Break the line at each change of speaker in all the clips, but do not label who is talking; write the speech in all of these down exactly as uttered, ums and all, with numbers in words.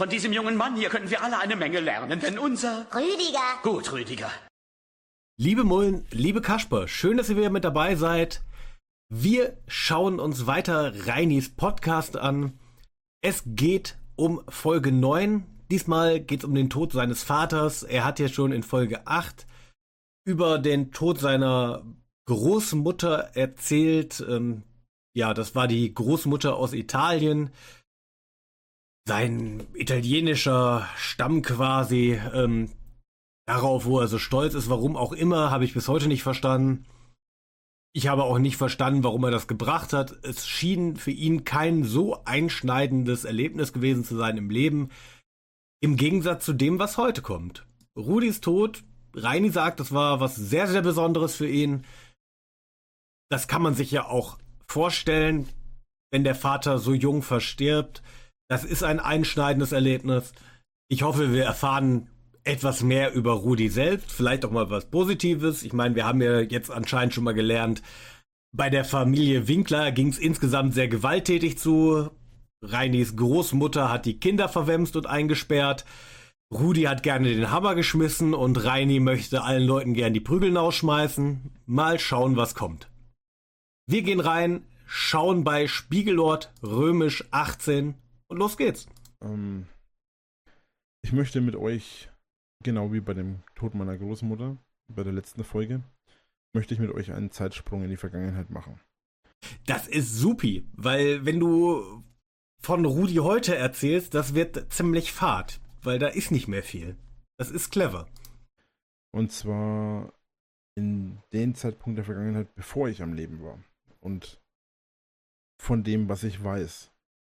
Von diesem jungen Mann hier können wir alle eine Menge lernen, denn unser...
Rüdiger.
Gut, Rüdiger.
Liebe Mullen, liebe Kasper, schön, dass ihr wieder mit dabei seid. Wir schauen uns weiter Reinis Podcast an. Es geht um Folge neun. Diesmal geht es um den Tod seines Vaters. Er hat ja schon in Folge acht über den Tod seiner Großmutter erzählt. Ähm, ja, das war die Großmutter aus Italien. Sein italienischer Stamm quasi. Ähm, darauf, wo er so stolz ist, warum auch immer, habe ich bis heute nicht verstanden. Ich habe auch nicht verstanden, warum er das gebracht hat. Es schien für ihn kein so einschneidendes Erlebnis gewesen zu sein im Leben. Im Gegensatz zu dem, was heute kommt. Rudis Tod, Reini sagt, das war was sehr, sehr Besonderes für ihn. Das kann man sich ja auch vorstellen, wenn der Vater so jung verstirbt. Das ist ein einschneidendes Erlebnis. Ich hoffe, wir erfahren etwas mehr über Rudi selbst, vielleicht auch mal was Positives. Ich meine, wir haben ja jetzt anscheinend schon mal gelernt, bei der Familie Winkler ging es insgesamt sehr gewalttätig zu. Reinis Großmutter hat die Kinder verwemst und eingesperrt. Rudi hat gerne den Hammer geschmissen und Reini möchte allen Leuten gern die Prügel ausschmeißen. Mal schauen, was kommt. Wir gehen rein, schauen bei Spiegelort Römisch achtzehn und los geht's.
Ähm, ich möchte mit euch, genau wie bei dem Tod meiner Großmutter, bei der letzten Folge, möchte ich mit euch einen Zeitsprung in die Vergangenheit machen.
Das ist supi, weil wenn du von Rudi heute erzählst, das wird ziemlich fad, weil da ist nicht mehr viel. Das ist clever.
Und zwar in den Zeitpunkt der Vergangenheit, bevor ich am Leben war. Und von dem, was ich weiß.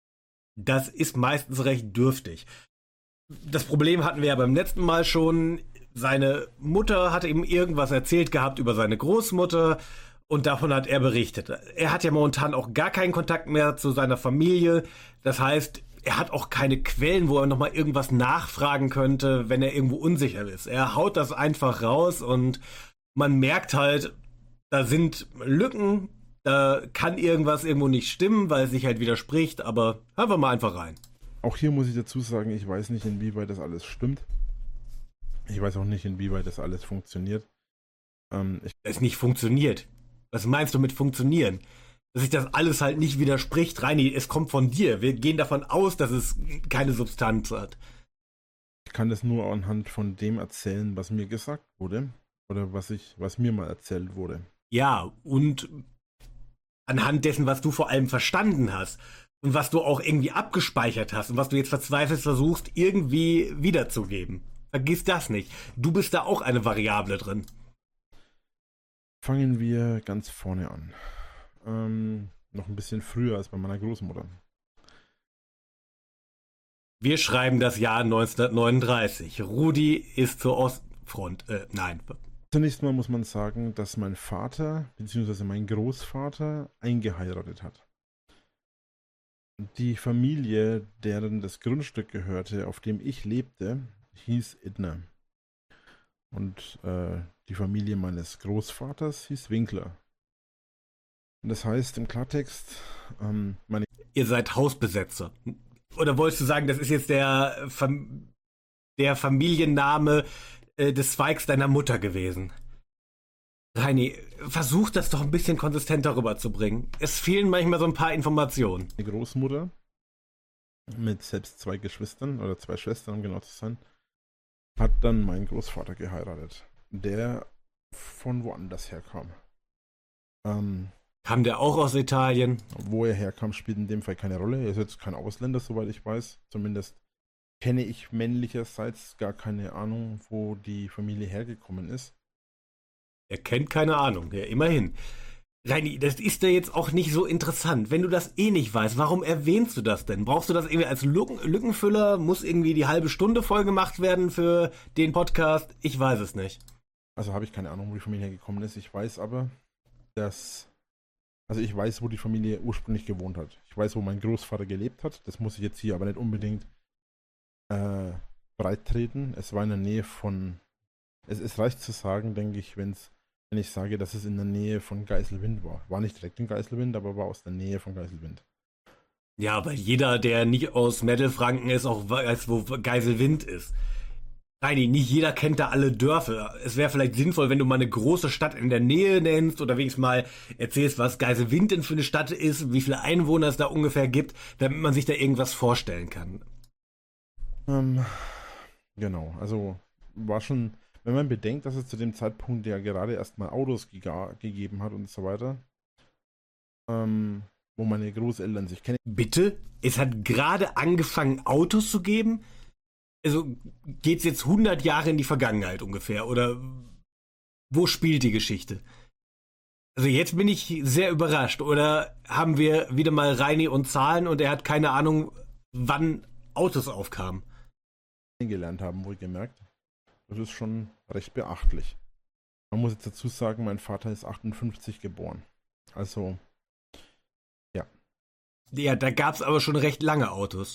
Das ist meistens recht dürftig. Das Problem hatten wir ja beim letzten Mal schon. Seine Mutter hatte ihm irgendwas erzählt gehabt über seine Großmutter und davon hat er berichtet. Er hat ja momentan auch gar keinen Kontakt mehr zu seiner Familie. Das heißt, er hat auch keine Quellen, wo er nochmal irgendwas nachfragen könnte, wenn er irgendwo unsicher ist. Er haut das einfach raus und man merkt halt, da sind Lücken, da kann irgendwas irgendwo nicht stimmen, weil es sich halt widerspricht, aber hören wir mal einfach rein.
Auch hier muss ich dazu sagen, ich weiß nicht, inwieweit das alles stimmt. Ich weiß auch nicht, inwieweit das alles funktioniert. Ähm, ich
es nicht funktioniert. Was meinst du mit funktionieren? Dass sich das alles halt nicht widerspricht, Reini, es kommt von dir. Wir gehen davon aus, dass es keine Substanz hat.
Ich kann das nur anhand von dem erzählen, was mir gesagt wurde. Oder was ich, was mir mal erzählt wurde.
Ja, und anhand dessen, was du vor allem verstanden hast. Und was du auch irgendwie abgespeichert hast und was du jetzt verzweifelt versuchst, irgendwie wiederzugeben. Vergiss das nicht. Du bist da auch eine Variable drin.
Fangen wir ganz vorne an. Ähm, noch ein bisschen früher als bei meiner Großmutter.
Wir schreiben das Jahr neunzehnhundertneununddreißig. Rudi ist zur Ostfront. Äh, nein.
Zunächst mal muss man sagen, dass mein Vater bzw. mein Großvater eingeheiratet hat. Die Familie, deren das Grundstück gehörte, auf dem ich lebte, hieß Idner. Und äh, die Familie meines Großvaters hieß Winkler. Und das heißt im Klartext, ähm, meine...
Ihr seid Hausbesetzer. Oder wolltest du sagen, das ist jetzt der, Fam- der Familienname äh, des Zweigs deiner Mutter gewesen? Reini, versuch das doch ein bisschen konsistenter rüberzubringen. Es fehlen manchmal so ein paar Informationen.
Meine Großmutter mit selbst zwei Geschwistern oder zwei Schwestern, um genau zu sein, hat dann meinen Großvater geheiratet, der von woanders herkam. Ähm,
Kam der auch aus Italien?
Wo er herkam, spielt in dem Fall keine Rolle. Er ist jetzt kein Ausländer, soweit ich weiß. Zumindest kenne ich männlicherseits gar keine Ahnung, wo die Familie hergekommen ist.
Er kennt keine Ahnung, ja, immerhin. Reini, das ist ja jetzt auch nicht so interessant. Wenn du das eh nicht weißt, warum erwähnst du das denn? Brauchst du das irgendwie als Lücken, Lückenfüller? Muss irgendwie die halbe Stunde voll gemacht werden für den Podcast? Ich weiß es nicht.
Also habe ich keine Ahnung, wo die Familie hergekommen ist. Ich weiß aber, dass... Also ich weiß, wo die Familie ursprünglich gewohnt hat. Ich weiß, wo mein Großvater gelebt hat. Das muss ich jetzt hier aber nicht unbedingt äh, breit treten. Es war in der Nähe von... Es, es reicht zu sagen, denke ich, wenn's, wenn ich sage, dass es in der Nähe von Geiselwind war. War nicht direkt in Geiselwind, aber war aus der Nähe von Geiselwind.
Ja, weil jeder, der nicht aus Mittelfranken ist, auch weiß, wo Geiselwind ist. Nein, nicht jeder kennt da alle Dörfer. Es wäre vielleicht sinnvoll, wenn du mal eine große Stadt in der Nähe nennst oder wenigstens mal erzählst, was Geiselwind denn für eine Stadt ist, wie viele Einwohner es da ungefähr gibt, damit man sich da irgendwas vorstellen kann.
Ähm, genau, also war schon, wenn man bedenkt, dass es zu dem Zeitpunkt ja gerade erstmal Autos gega- gegeben hat und so weiter, ähm, wo meine Großeltern sich kennen.
Bitte? Es hat gerade angefangen, Autos zu geben? Also geht's jetzt hundert Jahre in die Vergangenheit ungefähr? Oder wo spielt die Geschichte? Also jetzt bin ich sehr überrascht. Oder haben wir wieder mal Reini und Zahlen und er hat keine Ahnung, wann Autos aufkamen?
Kennengelernt haben, wohlgemerkt. Das ist schon recht beachtlich. Man muss jetzt dazu sagen, mein Vater ist achtundfünfzig geboren. Also, ja.
Ja, da gab's aber schon recht lange Autos.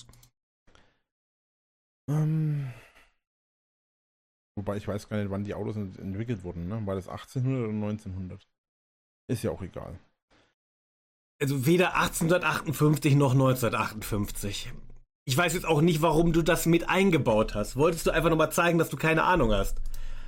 Ähm, wobei ich weiß gar nicht, wann die Autos ent- entwickelt wurden. Ne? War das achtzehnhundert oder neunzehnhundert? Ist ja auch egal.
Also weder achtzehnhundertachtundfünfzig noch neunzehnhundertachtundfünfzig. Ich weiß jetzt auch nicht, warum du das mit eingebaut hast. Wolltest du einfach nochmal zeigen, dass du keine Ahnung hast?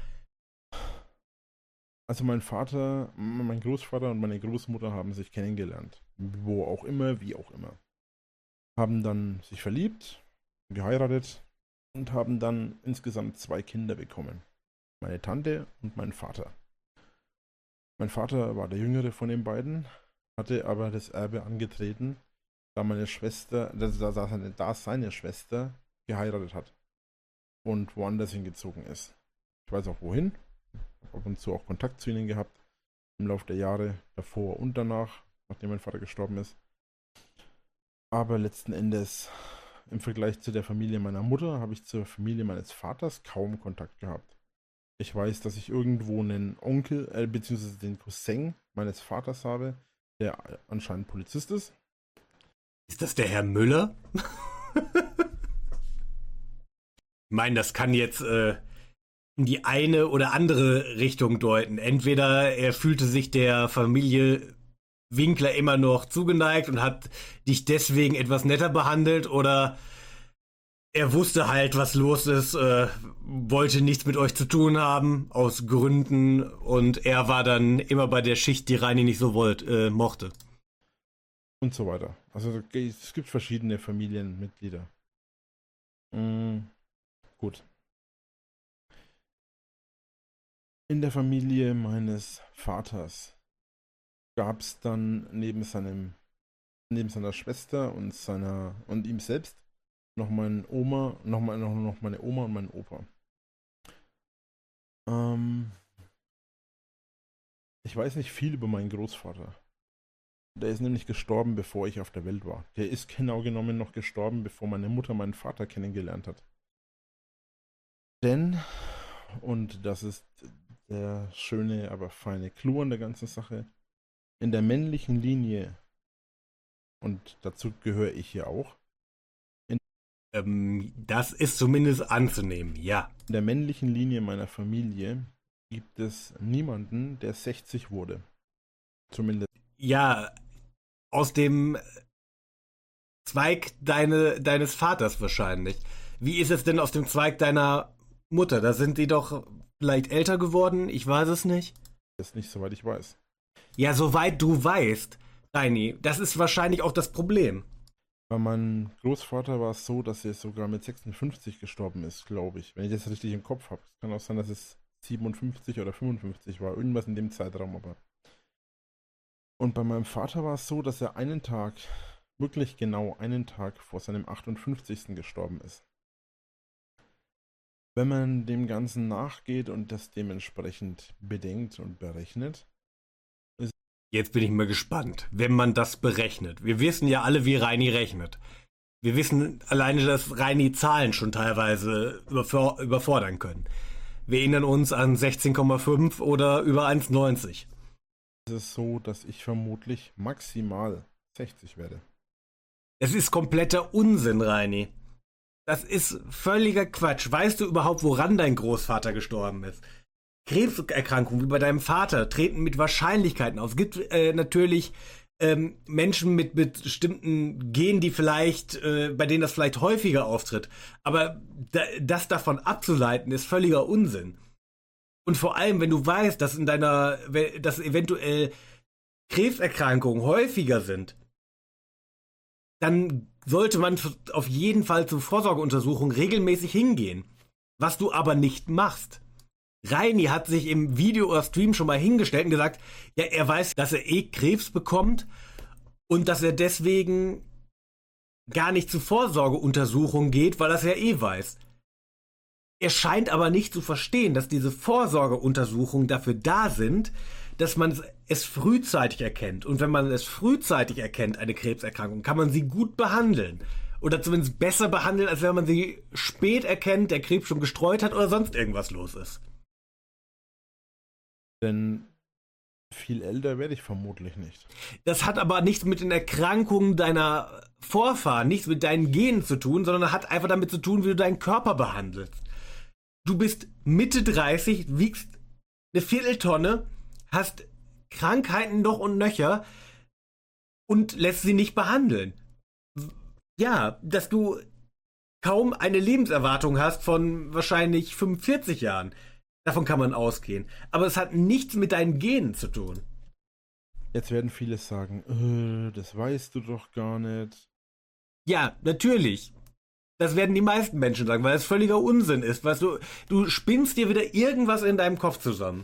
Also mein Vater, m- mein Großvater und meine Großmutter haben sich kennengelernt. Wo auch immer, wie auch immer. Haben dann sich verliebt, geheiratet und haben dann insgesamt zwei Kinder bekommen. Meine Tante und mein Vater. Mein Vater war der jüngere von den beiden, hatte aber das Erbe angetreten, da meine Schwester, da, da, da seine, da seine Schwester geheiratet hat und woanders hingezogen ist. Ich weiß auch wohin, habe ab und zu auch Kontakt zu ihnen gehabt, im Laufe der Jahre davor und danach, nachdem mein Vater gestorben ist. Aber letzten Endes, im Vergleich zu der Familie meiner Mutter, habe ich zur Familie meines Vaters kaum Kontakt gehabt. Ich weiß, dass ich irgendwo einen Onkel, äh, beziehungsweise den Cousin meines Vaters habe, der anscheinend Polizist ist.
Ist das der Herr Müller? Ich meine, das kann jetzt äh, in die eine oder andere Richtung deuten. Entweder er fühlte sich der Familie Winkler immer noch zugeneigt und hat dich deswegen etwas netter behandelt, oder er wusste halt, was los ist, äh, wollte nichts mit euch zu tun haben, aus Gründen, und er war dann immer bei der Schicht, die Reini nicht so wollt, äh, mochte.
Und so weiter. Also es gibt verschiedene Familienmitglieder. Mm, gut. In der Familie meines Vaters gab es dann neben seinem, neben seiner Schwester und seiner und ihm selbst noch meine Oma, noch, mal, noch, noch meine Oma und meinen Opa. Ähm, ich weiß nicht viel über meinen Großvater. Der ist nämlich gestorben, bevor ich auf der Welt war. Der ist genau genommen noch gestorben, bevor meine Mutter meinen Vater kennengelernt hat. Denn, und das ist der schöne, aber feine Clou an der ganzen Sache, in der männlichen Linie, und dazu gehöre ich hier auch,
Ähm, das ist zumindest anzunehmen, ja.
in der männlichen Linie meiner Familie gibt es niemanden, der sechzig wurde. Zumindest.
Ja, aus dem Zweig deine, deines Vaters wahrscheinlich. Wie ist es denn aus dem Zweig deiner Mutter? Da sind die doch vielleicht älter geworden, ich weiß es nicht.
Das ist nicht, soweit ich weiß.
Ja, soweit du weißt, Reini, das ist wahrscheinlich auch das Problem.
Bei meinem Großvater war es so, dass er sogar mit sechsundfünfzig gestorben ist, glaube ich. Wenn ich das richtig im Kopf habe. Es kann auch sein, dass es siebenundfünfzig oder fünfundfünfzig war. Irgendwas in dem Zeitraum aber. Und bei meinem Vater war es so, dass er einen Tag, wirklich genau einen Tag vor seinem achtundfünfzigsten gestorben ist. Wenn man dem Ganzen nachgeht und das dementsprechend bedenkt und berechnet.
Jetzt bin ich mal gespannt, wenn man das berechnet. Wir wissen ja alle, wie Reini rechnet. Wir wissen alleine, dass Reini Zahlen schon teilweise überfor- überfordern können. Wir erinnern uns an sechzehn Komma fünf oder über eins Komma neunzig.
Es ist so, dass ich vermutlich maximal sechzig werde.
Das ist kompletter Unsinn, Reini. Das ist völliger Quatsch. Weißt du überhaupt, woran dein Großvater gestorben ist? Krebserkrankungen wie bei deinem Vater treten mit Wahrscheinlichkeiten auf. Es gibt äh, natürlich ähm, Menschen mit, mit bestimmten Genen, die vielleicht, äh, bei denen das vielleicht häufiger auftritt. Aber da, das davon abzuleiten, ist völliger Unsinn. Und vor allem, wenn du weißt, dass in deiner, dass eventuell Krebserkrankungen häufiger sind, dann sollte man auf jeden Fall zur Vorsorgeuntersuchung regelmäßig hingehen. Was du aber nicht machst. Reini hat sich im Video oder Stream schon mal hingestellt und gesagt, ja, er weiß, dass er eh Krebs bekommt und dass er deswegen gar nicht zur Vorsorgeuntersuchung geht, weil er es ja eh weiß. Er scheint aber nicht zu verstehen, dass diese Vorsorgeuntersuchungen dafür da sind, dass man es frühzeitig erkennt. Und wenn man es frühzeitig erkennt, eine Krebserkrankung, kann man sie gut behandeln. Oder zumindest besser behandeln, als wenn man sie spät erkennt, der Krebs schon gestreut hat oder sonst irgendwas los ist.
Denn viel älter werde ich vermutlich nicht.
Das hat aber nichts mit den Erkrankungen deiner Vorfahren, nichts mit deinen Genen zu tun, sondern hat einfach damit zu tun, wie du deinen Körper behandelst. Du bist Mitte dreißig, wiegst eine Vierteltonne, hast Krankheiten noch und nöcher und lässt sie nicht behandeln. Ja, dass du kaum eine Lebenserwartung hast von wahrscheinlich fünfundvierzig Jahren. Davon kann man ausgehen. Aber es hat nichts mit deinen Genen zu tun.
Jetzt werden viele sagen, äh, das weißt du doch gar nicht.
Ja, natürlich. Das werden die meisten Menschen sagen, weil es völliger Unsinn ist. Weißt du, du spinnst dir wieder irgendwas in deinem Kopf zusammen.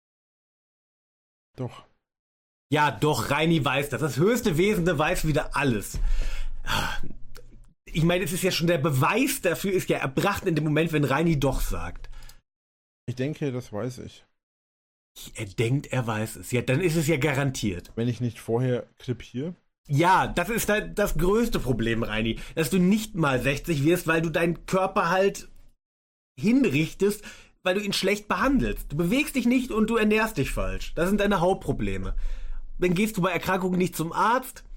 Doch.
Ja, doch, Reini weiß das. Das höchste Wesende weiß wieder alles. Ich meine, es ist ja schon der Beweis dafür, ist ja erbracht in dem Moment, wenn Reini doch sagt.
Ich denke, das weiß ich.
Er denkt, er weiß es. Ja, dann ist es ja garantiert.
Wenn ich nicht vorher krepiere.
Ja, das ist da das größte Problem, Reini. Dass du nicht mal sechzig wirst, weil du deinen Körper halt hinrichtest, weil du ihn schlecht behandelst. Du bewegst dich nicht und du ernährst dich falsch. Das sind deine Hauptprobleme. Dann gehst du bei Erkrankungen nicht zum Arzt.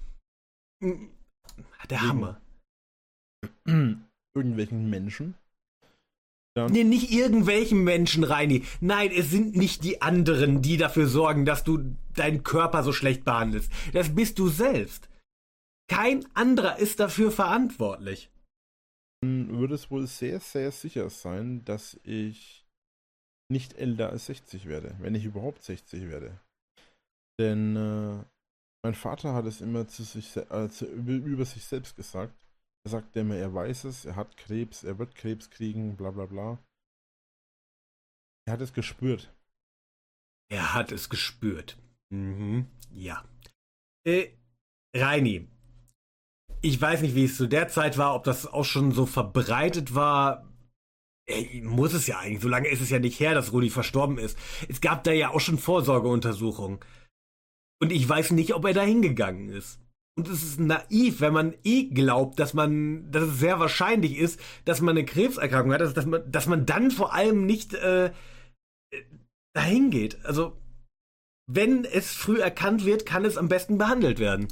Der Hammer.
Irgendwelchen Menschen. Dann
Nee, nicht irgendwelchen Menschen, Reini. Nein, es sind nicht die anderen, die dafür sorgen, dass du deinen Körper so schlecht behandelst. Das bist du selbst. Kein anderer ist dafür verantwortlich.
würde es wohl sehr, sehr sicher sein, dass ich nicht älter als sechzig werde, wenn ich überhaupt sechzig werde. Denn äh, mein Vater hat es immer zu sich, äh, zu, über sich selbst gesagt. Er sagt immer, er weiß es, er hat Krebs, er wird Krebs kriegen, bla bla bla. Er hat es gespürt.
Er hat es gespürt. Mhm, ja. Äh, Reini, ich weiß nicht, wie es zu der Zeit war, ob das auch schon so verbreitet war. Ey, muss es ja eigentlich, so lange ist es ja nicht her, dass Rudi verstorben ist. Es gab da ja auch schon Vorsorgeuntersuchungen. Und ich weiß nicht, ob er da hingegangen ist. Und es ist naiv, wenn man eh glaubt, dass man, dass es sehr wahrscheinlich ist, dass man eine Krebserkrankung hat, dass, dass, man, dass man dann vor allem nicht äh, dahin geht. Also, wenn es früh erkannt wird, kann es am besten behandelt werden.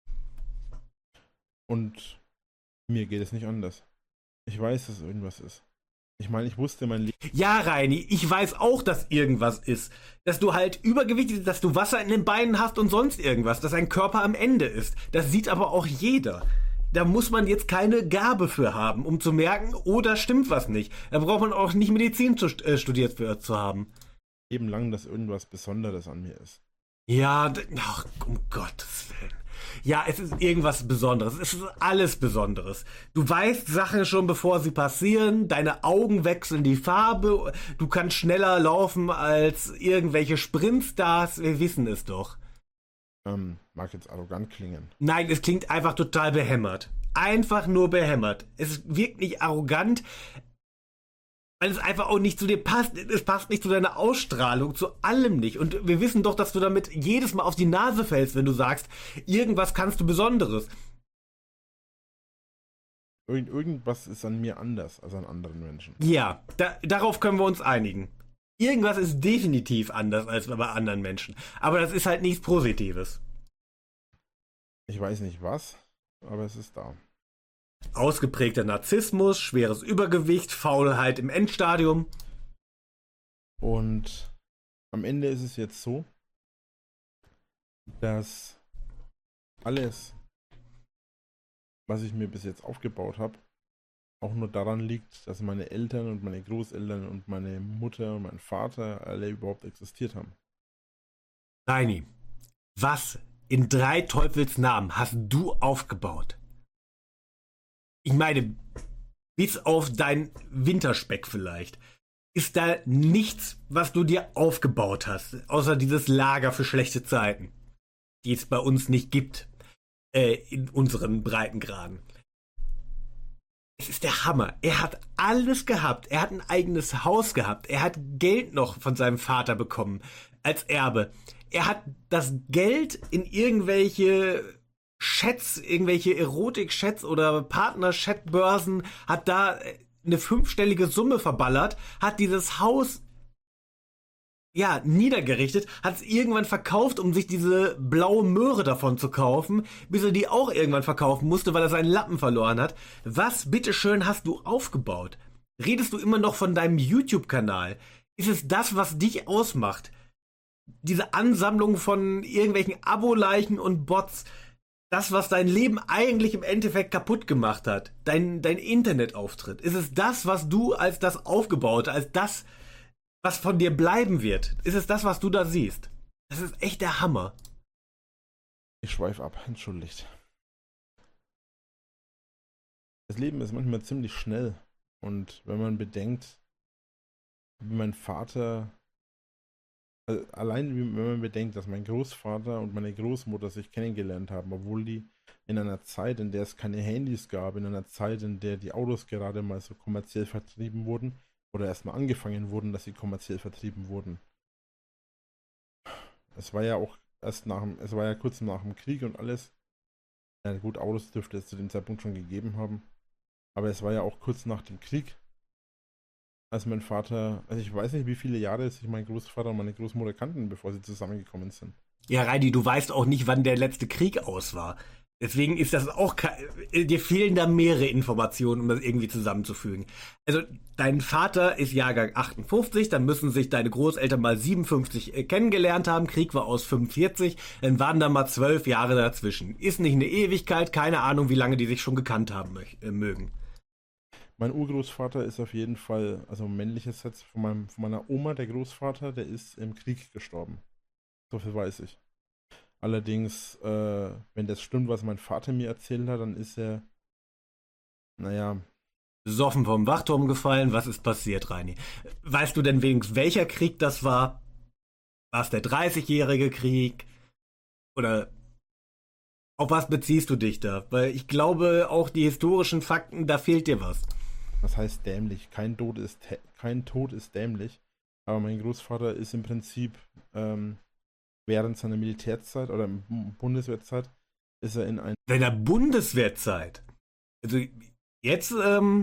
Und mir geht es nicht anders. Ich weiß, dass irgendwas ist. Ich meine, ich wusste mein Leben.
Ja, Reini, ich weiß auch, dass irgendwas ist. Dass du halt übergewichtig bist, dass du Wasser in den Beinen hast und sonst irgendwas. Dass dein Körper am Ende ist. Das sieht aber auch jeder. Da muss man jetzt keine Gabe für haben, um zu merken, oh, da stimmt was nicht. Da braucht man auch nicht Medizin zu, äh, studiert für zu haben.
Eben lang, dass irgendwas Besonderes an mir ist.
Ja, ach, um Gottes Willen. Ja, es ist irgendwas Besonderes. Es ist alles Besonderes. Du weißt Sachen schon, bevor sie passieren. Deine Augen wechseln die Farbe. Du kannst schneller laufen als irgendwelche Sprintstars. Wir wissen es doch.
Ähm, mag jetzt arrogant klingen.
Nein, es klingt einfach total behämmert. Einfach nur behämmert. Es wirkt nicht arrogant, weil es einfach auch nicht zu dir passt. Es passt nicht zu deiner Ausstrahlung, zu allem nicht. Und wir wissen doch, dass du damit jedes Mal auf die Nase fällst, wenn du sagst, irgendwas kannst du Besonderes.
Irgend, irgendwas ist an mir anders als an anderen Menschen.
Ja, da, darauf können wir uns einigen. Irgendwas ist definitiv anders als bei anderen Menschen. Aber das ist halt nichts Positives.
Ich weiß nicht was, aber es ist da.
Ausgeprägter Narzissmus, schweres Übergewicht, Faulheit im Endstadium.
Und am Ende ist es jetzt so, dass alles, was ich mir bis jetzt aufgebaut habe, auch nur daran liegt, dass meine Eltern und meine Großeltern und meine Mutter und mein Vater alle überhaupt existiert haben.
Reini, was in drei Teufels Namen hast du aufgebaut? Ich meine, bis auf dein Winterspeck vielleicht, ist da nichts, was du dir aufgebaut hast, außer dieses Lager für schlechte Zeiten, die es bei uns nicht gibt, äh, in unseren Breitengraden. Es ist der Hammer. Er hat alles gehabt. Er hat ein eigenes Haus gehabt. Er hat Geld noch von seinem Vater bekommen als Erbe. Er hat das Geld in irgendwelche Chats, irgendwelche Erotik-Chats oder Partner-Chat-Börsen, hat da eine fünfstellige Summe verballert, hat dieses Haus ja niedergerichtet, hat es irgendwann verkauft, um sich diese blaue Möhre davon zu kaufen, bis er die auch irgendwann verkaufen musste, weil er seinen Lappen verloren hat. Was bitteschön hast du aufgebaut? Redest du immer noch von deinem YouTube-Kanal? Ist es das, was dich ausmacht? Diese Ansammlung von irgendwelchen Abo-Leichen und Bots, das, was dein Leben eigentlich im Endeffekt kaputt gemacht hat, dein, dein Internetauftritt, ist es das, was du als das Aufgebaute, als das, was von dir bleiben wird? Ist es das, was du da siehst? Das ist echt der Hammer.
Ich schweife ab, entschuldigt. Das Leben ist manchmal ziemlich schnell und wenn man bedenkt, wie mein Vater, also allein wenn man bedenkt, dass mein Großvater und meine Großmutter sich kennengelernt haben, obwohl die in einer Zeit, in der es keine Handys gab, in einer Zeit, in der die Autos gerade mal so kommerziell vertrieben wurden, oder erstmal angefangen wurden, dass sie kommerziell vertrieben wurden. Es war ja auch erst nach dem, es war ja kurz nach dem Krieg und alles. Ja, gut, Autos dürfte es zu dem Zeitpunkt schon gegeben haben. Aber es war ja auch kurz nach dem Krieg, als mein Vater, also ich weiß nicht, wie viele Jahre sich mein Großvater und meine Großmutter kannten, bevor sie zusammengekommen sind.
Ja, Reidi, du weißt auch nicht, wann der letzte Krieg aus war. Deswegen ist das auch, dir fehlen da mehrere Informationen, um das irgendwie zusammenzufügen. Also, dein Vater ist Jahrgang achtundfünfzig, dann müssen sich deine Großeltern mal siebenundfünfzig kennengelernt haben, Krieg war aus fünfundvierzig, dann waren da mal zwölf Jahre dazwischen. Ist nicht eine Ewigkeit, keine Ahnung, wie lange die sich schon gekannt haben mögen.
Mein Urgroßvater ist auf jeden Fall, also männliches Satz von, meinem, von meiner Oma, der Großvater, der ist im Krieg gestorben. So viel weiß ich. Allerdings, äh, wenn das stimmt, was mein Vater mir erzählt hat, dann ist er, naja...
Besoffen vom Wachturm gefallen, was ist passiert, Reini? Weißt du denn wenigstens, welcher Krieg das war? War es der dreißigjährige Krieg? Oder auf was beziehst du dich da? Weil ich glaube, auch die historischen Fakten, da fehlt dir was.
Was heißt dämlich? Kein Tod ist, kein Tod ist dämlich. Aber mein Großvater ist im Prinzip... Ähm, während seiner Militärzeit oder Bundeswehrzeit ist er in ein...
Seiner Bundeswehrzeit? Also jetzt, ähm,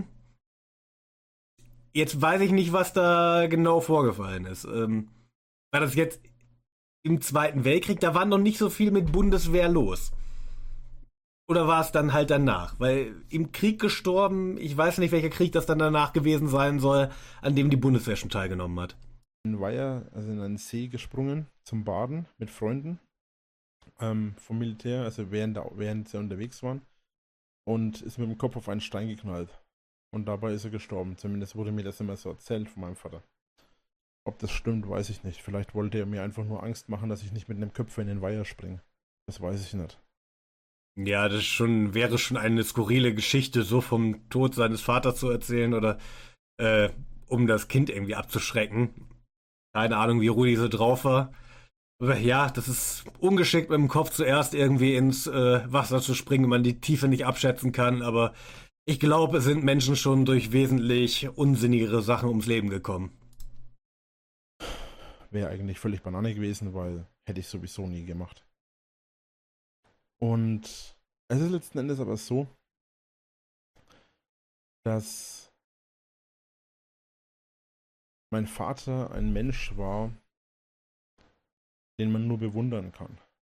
jetzt weiß ich nicht, was da genau vorgefallen ist. Ähm, war das jetzt im Zweiten Weltkrieg? Da war noch nicht so viel mit Bundeswehr los. Oder war es dann halt danach? Weil im Krieg gestorben, ich weiß nicht, welcher Krieg das dann danach gewesen sein soll, an dem die Bundeswehr schon teilgenommen hat.
In Weiher, also in einen See gesprungen zum Baden mit Freunden ähm, vom Militär, also während, der, während sie unterwegs waren, und ist mit dem Kopf auf einen Stein geknallt. Und dabei ist er gestorben. Zumindest wurde mir das immer so erzählt von meinem Vater. Ob das stimmt, weiß ich nicht. Vielleicht wollte er mir einfach nur Angst machen, dass ich nicht mit einem Köpfer in den Weiher springe. Das weiß ich nicht.
Ja, das schon, wäre schon eine skurrile Geschichte, so vom Tod seines Vaters zu erzählen oder äh, um das Kind irgendwie abzuschrecken. Keine Ahnung, wie Rudi so drauf war. Aber ja, das ist ungeschickt, mit dem Kopf zuerst irgendwie ins äh, Wasser zu springen, wenn man die Tiefe nicht abschätzen kann. Aber ich glaube, es sind Menschen schon durch wesentlich unsinnigere Sachen ums Leben gekommen.
Wäre eigentlich völlig Banane gewesen, weil hätte ich sowieso nie gemacht. Und es ist letzten Endes aber so, dass mein Vater ein Mensch war, den man nur bewundern kann.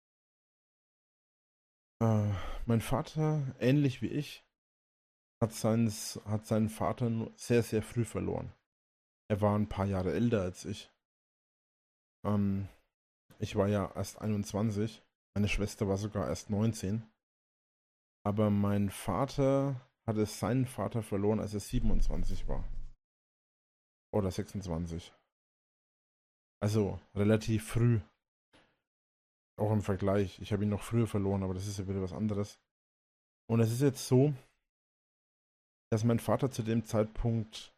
Äh, mein Vater, ähnlich wie ich, hat, seins, hat seinen Vater sehr, sehr früh verloren. Er war ein paar Jahre älter als ich. Ähm, ich war ja erst einundzwanzig, Meine Schwester war sogar erst neunzehn. Aber mein Vater hatte seinen Vater verloren, als er siebenundzwanzig war. Oder sechsundzwanzig. Also relativ früh. Auch im Vergleich. Ich habe ihn noch früher verloren, aber das ist ja wieder was anderes. Und es ist jetzt so, dass mein Vater zu dem Zeitpunkt,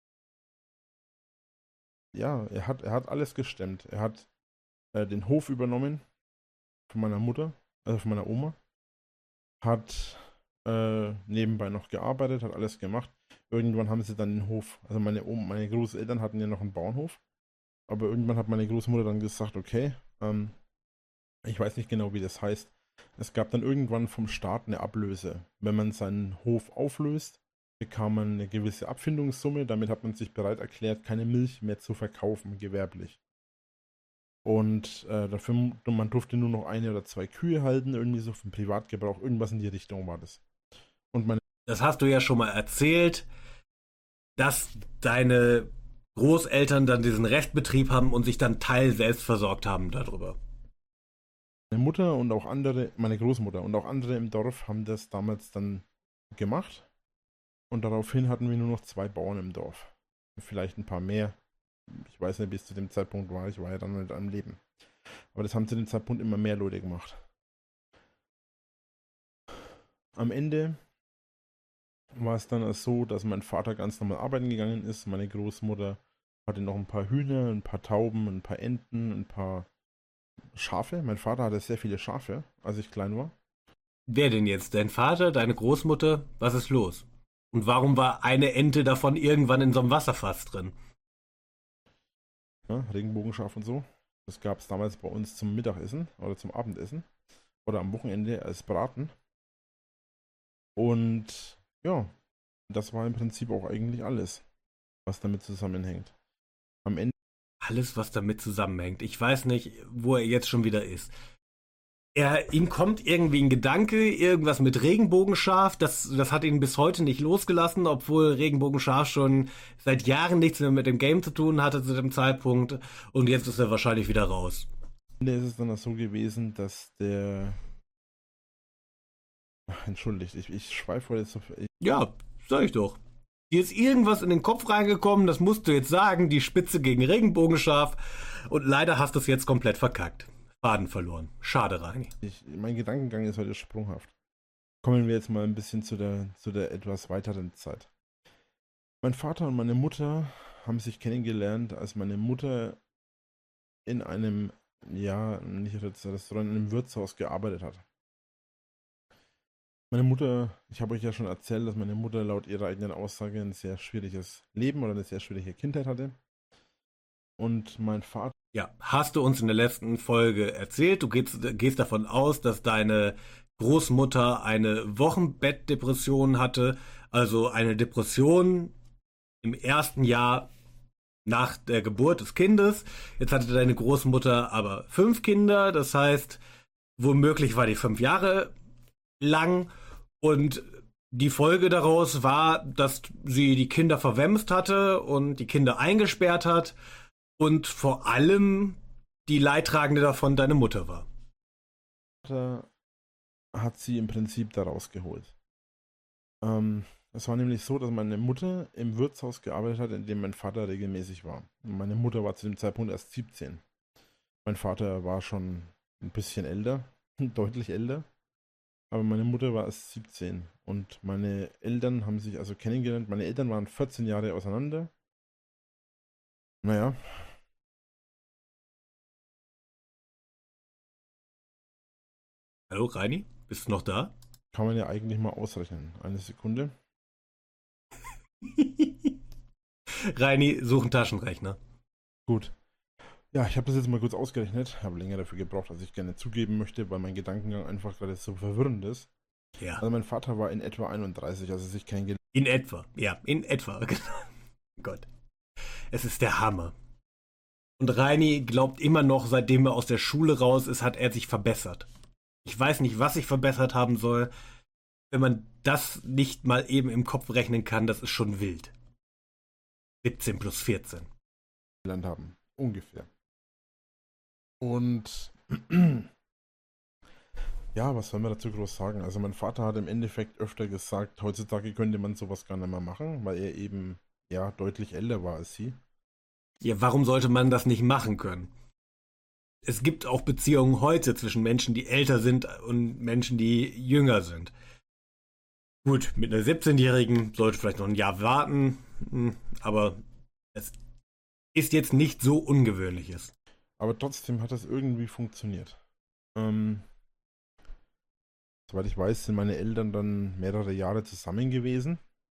ja, er hat, er hat alles gestemmt. Er hat äh, den Hof übernommen von meiner Mutter, also von meiner Oma. Hat äh, nebenbei noch gearbeitet, hat alles gemacht. Irgendwann haben sie dann den Hof, also meine Oma, meine Großeltern hatten ja noch einen Bauernhof. Aber irgendwann hat meine Großmutter dann gesagt, okay, ähm, ich weiß nicht genau, wie das heißt. Es gab dann irgendwann vom Staat eine Ablöse. Wenn man seinen Hof auflöst, bekam man eine gewisse Abfindungssumme. Damit hat man sich bereit erklärt, keine Milch mehr zu verkaufen, gewerblich. Und äh, dafür, man durfte nur noch eine oder zwei Kühe halten, irgendwie so für den Privatgebrauch, irgendwas in die Richtung war das. Und meine
Das hast du ja schon mal erzählt, dass deine Großeltern dann diesen Restbetrieb haben und sich dann Teil selbst versorgt haben darüber.
Meine Mutter und auch andere, meine Großmutter und auch andere im Dorf haben das damals dann gemacht. Und daraufhin hatten wir nur noch zwei Bauern im Dorf. Vielleicht ein paar mehr. Ich weiß nicht, bis zu dem Zeitpunkt war. Ich war ja dann nicht am Leben. Aber das haben zu dem Zeitpunkt immer mehr Leute gemacht. Am Ende war es dann so, dass mein Vater ganz normal arbeiten gegangen ist. Meine Großmutter hatte noch ein paar Hühner, ein paar Tauben, ein paar Enten, ein paar Schafe. Mein Vater hatte sehr viele Schafe, als ich klein war.
Wer denn jetzt? Dein Vater, deine Großmutter? Was ist los? Und warum war eine Ente davon irgendwann in so einem Wasserfass drin?
Ja, Regenbogenschaf und so. Das gab es damals bei uns zum Mittagessen oder zum Abendessen. Oder am Wochenende als Braten. Und ja, das war im Prinzip auch eigentlich alles, was damit zusammenhängt. Am Ende.
Alles, was damit zusammenhängt. Ich weiß nicht, wo er jetzt schon wieder ist. Er, ihm kommt irgendwie ein Gedanke, irgendwas mit Regenbogenschaf, das, das hat ihn bis heute nicht losgelassen, obwohl Regenbogenschaf schon seit Jahren nichts mehr mit dem Game zu tun hatte zu dem Zeitpunkt und jetzt ist er wahrscheinlich wieder raus.
Am Ende ist es dann auch so gewesen, dass der... Ach, entschuldigt, ich, ich schweife jetzt auf... Ich...
Ja, sag ich doch. Dir ist irgendwas in den Kopf reingekommen, das musst du jetzt sagen, die Spitze gegen Regenbogenschaf und leider hast du es jetzt komplett verkackt. Faden verloren. Schade, Reini.
Ich, mein Gedankengang ist heute sprunghaft. Kommen wir jetzt mal ein bisschen zu der, zu der etwas weiteren Zeit. Mein Vater und meine Mutter haben sich kennengelernt, als meine Mutter in einem, ja, nicht Restaurant, in einem Wirtshaus gearbeitet hat. Meine Mutter, ich habe euch ja schon erzählt, dass meine Mutter laut ihrer eigenen Aussage ein sehr schwieriges Leben oder eine sehr schwierige Kindheit hatte. Und mein Vater...
Ja, hast du uns in der letzten Folge erzählt. Du gehst, gehst davon aus, dass deine Großmutter eine Wochenbettdepression hatte, also eine Depression im ersten Jahr nach der Geburt des Kindes. Jetzt hatte deine Großmutter aber fünf Kinder, das heißt, womöglich war die fünf Jahre lang und die Folge daraus war, dass sie die Kinder verwemst hatte und die Kinder eingesperrt hat. Und vor allem die Leidtragende davon deine Mutter war.
Hat sie im Prinzip da rausgeholt. Ähm, es war nämlich so, dass meine Mutter im Wirtshaus gearbeitet hat, in dem mein Vater regelmäßig war. Und meine Mutter war zu dem Zeitpunkt erst siebzehn. Mein Vater war schon ein bisschen älter, deutlich älter. Aber meine Mutter war erst siebzehn. Und meine Eltern haben sich also kennengelernt. Meine Eltern waren vierzehn Jahre auseinander. Naja.
Hallo, Reini? Bist du noch da?
Kann man ja eigentlich mal ausrechnen. Eine Sekunde.
Reini, such einen Taschenrechner.
Gut. Ja, ich habe das jetzt mal kurz ausgerechnet. Habe länger dafür gebraucht, als ich gerne zugeben möchte, weil mein Gedankengang einfach gerade so verwirrend ist.
Ja.
Also mein Vater war in etwa einunddreißig, als er sich kennengelernt hat.
In etwa, ja, in etwa. Gott. Es ist der Hammer. Und Reini glaubt immer noch, seitdem er aus der Schule raus ist, hat er sich verbessert. Ich weiß nicht, was sich verbessert haben soll. Wenn man das nicht mal eben im Kopf rechnen kann, das ist schon wild. siebzehn plus vierzehn.
haben. Ungefähr. Und Ja, was soll man dazu groß sagen? Also mein Vater hat im Endeffekt öfter gesagt, heutzutage könnte man sowas gar nicht mehr machen, weil er eben ja deutlich älter war als sie.
Ja, warum sollte man das nicht machen können? Es gibt auch Beziehungen heute zwischen Menschen, die älter sind und Menschen, die jünger sind. Gut, mit einer siebzehnjährigen sollte vielleicht noch ein Jahr warten, hm, aber es ist jetzt nicht so Ungewöhnliches.
Aber trotzdem hat das irgendwie funktioniert. Ähm, soweit ich weiß, sind meine Eltern dann mehrere Jahre zusammen gewesen.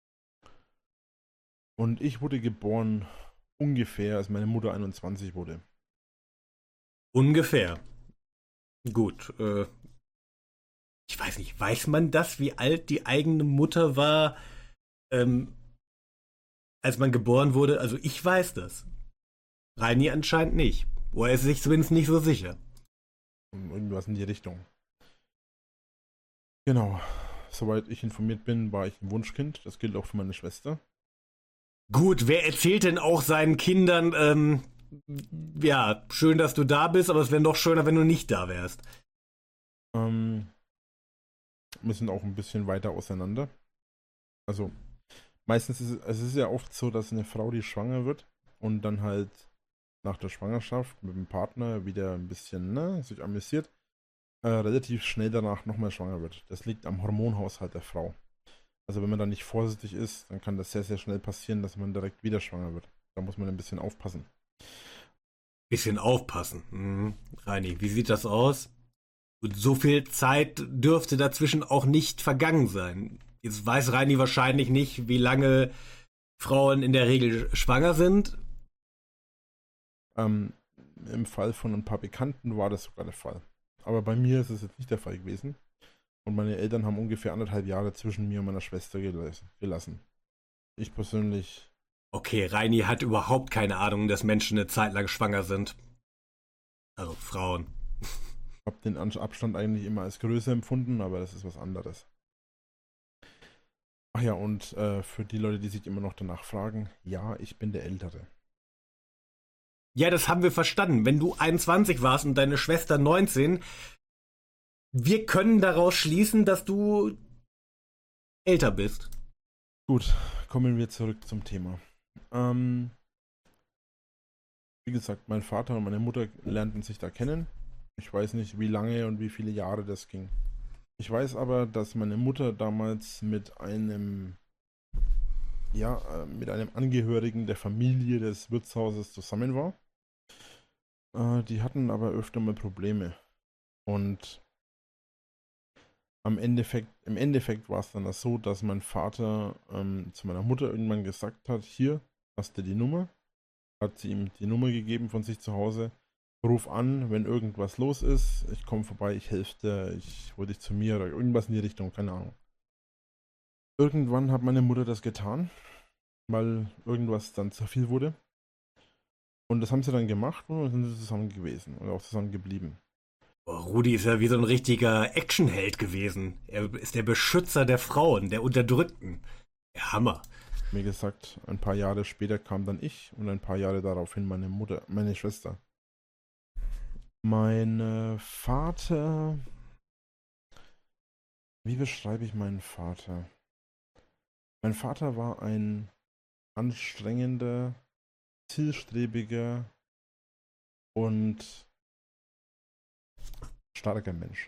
Und ich wurde geboren ungefähr, als meine Mutter einundzwanzig wurde.
Ungefähr. Gut, äh, ich weiß nicht, weiß man das, wie alt die eigene Mutter war, ähm, als man geboren wurde? Also ich weiß das. Reini anscheinend nicht. Oder er ist sich zumindest nicht so sicher.
Irgendwas in die Richtung. Genau. Soweit ich informiert bin, war ich ein Wunschkind. Das gilt auch für meine Schwester.
Gut, wer erzählt denn auch seinen Kindern, ähm, ja, schön, dass du da bist, aber es wäre noch schöner, wenn du nicht da wärst.
Ähm, wir sind auch ein bisschen weiter auseinander. Also, meistens ist es, also es ist ja oft so, dass eine Frau, die schwanger wird und dann halt nach der Schwangerschaft mit dem Partner wieder ein bisschen, ne, sich amüsiert, äh, relativ schnell danach nochmal schwanger wird. Das liegt am Hormonhaushalt der Frau. Also wenn man da nicht vorsichtig ist, dann kann das sehr, sehr schnell passieren, dass man direkt wieder schwanger wird. Da muss man ein bisschen aufpassen.
Bisschen aufpassen. Mhm. Reini, wie sieht das aus? Und so viel Zeit dürfte dazwischen auch nicht vergangen sein. Jetzt weiß Reini wahrscheinlich nicht, wie lange Frauen in der Regel schwanger sind.
Ähm, im Fall von ein paar Bekannten war das sogar der Fall. Aber bei mir ist es jetzt nicht der Fall gewesen. Und meine Eltern haben ungefähr anderthalb Jahre zwischen mir und meiner Schwester gelassen. Ich persönlich...
Okay, Reini hat überhaupt keine Ahnung, dass Menschen eine Zeit lang schwanger sind. Also Frauen.
habe den Abstand eigentlich immer als größer empfunden, aber das ist was anderes. Ach ja, und äh, für die Leute, die sich immer noch danach fragen, ja, ich bin der Ältere.
Ja, das haben wir verstanden. Wenn du einundzwanzig warst und deine Schwester neunzehn, wir können daraus schließen, dass du älter bist.
Gut, kommen wir zurück zum Thema. Ähm, wie gesagt, mein Vater und meine Mutter lernten sich da kennen. Ich weiß nicht, wie lange und wie viele Jahre das ging. Ich weiß aber, dass meine Mutter damals mit einem, ja, mit einem Angehörigen der Familie des Wirtshauses zusammen war. Äh, die hatten aber öfter mal Probleme. Und am Endeffekt, im Endeffekt war es dann so, dass mein Vater ähm, zu meiner Mutter irgendwann gesagt hat, hier, hast du die Nummer? Hat sie ihm die Nummer gegeben von sich zu Hause. Ruf an, wenn irgendwas los ist. Ich komme vorbei, ich helfe dir, ich hole dich zu mir oder irgendwas in die Richtung, keine Ahnung. Irgendwann hat meine Mutter das getan, weil irgendwas dann zu viel wurde. Und das haben sie dann gemacht und dann sind sie zusammen gewesen und auch zusammen geblieben.
Oh, Rudi ist ja wie so ein richtiger Actionheld gewesen. Er ist der Beschützer der Frauen, der Unterdrückten. Der Hammer.
Wie gesagt, ein paar Jahre später kam dann ich und ein paar Jahre daraufhin meine Mutter, meine Schwester. Mein Vater... Wie beschreibe ich meinen Vater? Mein Vater war ein anstrengender, zielstrebiger und starker Mensch.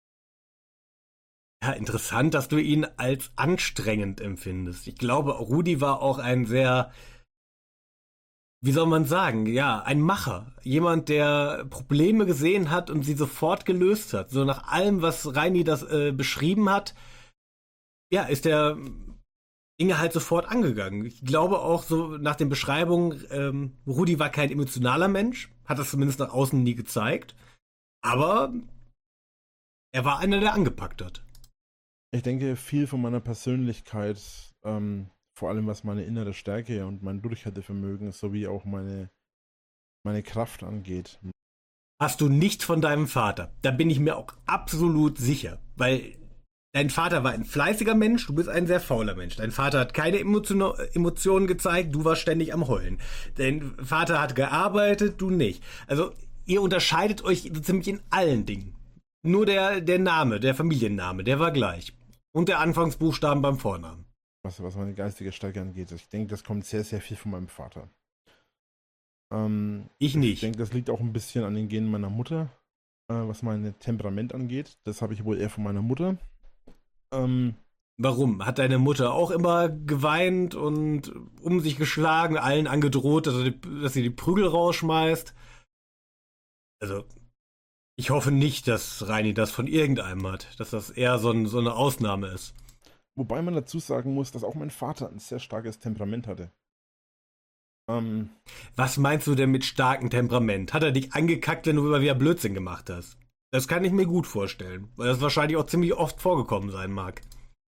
Ja, interessant, dass du ihn als anstrengend empfindest. Ich glaube, Rudi war auch ein sehr, wie soll man sagen, ja, ein Macher. Jemand, der Probleme gesehen hat und sie sofort gelöst hat. So nach allem, was Reini das äh, beschrieben hat, ja, ist der Dinge halt sofort angegangen. Ich glaube auch so nach den Beschreibungen, ähm, Rudi war kein emotionaler Mensch, hat das zumindest nach außen nie gezeigt. Aber er war einer, der angepackt hat.
Ich denke, viel von meiner Persönlichkeit, ähm, vor allem was meine innere Stärke und mein Durchhaltevermögen sowie auch meine, meine Kraft angeht.
Hast du nicht von deinem Vater. Da bin ich mir auch absolut sicher. Weil dein Vater war ein fleißiger Mensch, du bist ein sehr fauler Mensch. Dein Vater hat keine Emotion, Emotionen gezeigt, du warst ständig am Heulen. Dein Vater hat gearbeitet, du nicht. Also ihr unterscheidet euch so ziemlich in allen Dingen. Nur der, der Name, der Familienname, der war gleich. Und der Anfangsbuchstaben beim Vornamen.
Was, was meine geistige Stärke angeht. Ich denke, das kommt sehr, sehr viel von meinem Vater. Ähm,
Ich nicht.
Ich denke, das liegt auch ein bisschen an den Genen meiner Mutter, äh, was mein Temperament angeht. Das habe ich wohl eher von meiner Mutter. Ähm,
Warum? Hat deine Mutter auch immer geweint und um sich geschlagen, allen angedroht, dass, er die, dass sie die Prügel rausschmeißt? Also, ich hoffe nicht, dass Reini das von irgendeinem hat, dass das eher so, ein, so eine Ausnahme ist.
Wobei man dazu sagen muss, dass auch mein Vater ein sehr starkes Temperament hatte. Ähm,
Was meinst du denn mit starkem Temperament? Hat er dich angekackt, wenn du immer wieder Blödsinn gemacht hast? Das kann ich mir gut vorstellen, weil das wahrscheinlich auch ziemlich oft vorgekommen sein mag.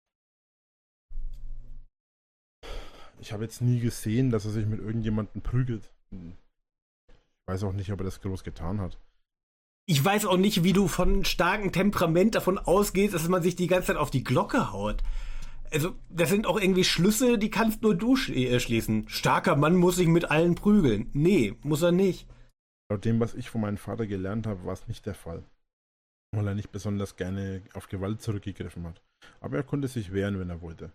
Ich habe jetzt nie gesehen, dass er sich mit irgendjemandem prügelt. Ich weiß auch nicht, ob er das groß getan hat.
Ich weiß auch nicht, wie du von starkem Temperament davon ausgehst, dass man sich die ganze Zeit auf die Glocke haut. Also, das sind auch irgendwie Schlüsse, die kannst nur du sch äh, schließen. Starker Mann muss sich mit allen prügeln. Nee, muss er nicht.
Laut dem, was ich von meinem Vater gelernt habe, war es nicht der Fall. Weil er nicht besonders gerne auf Gewalt zurückgegriffen hat. Aber er konnte sich wehren, wenn er wollte.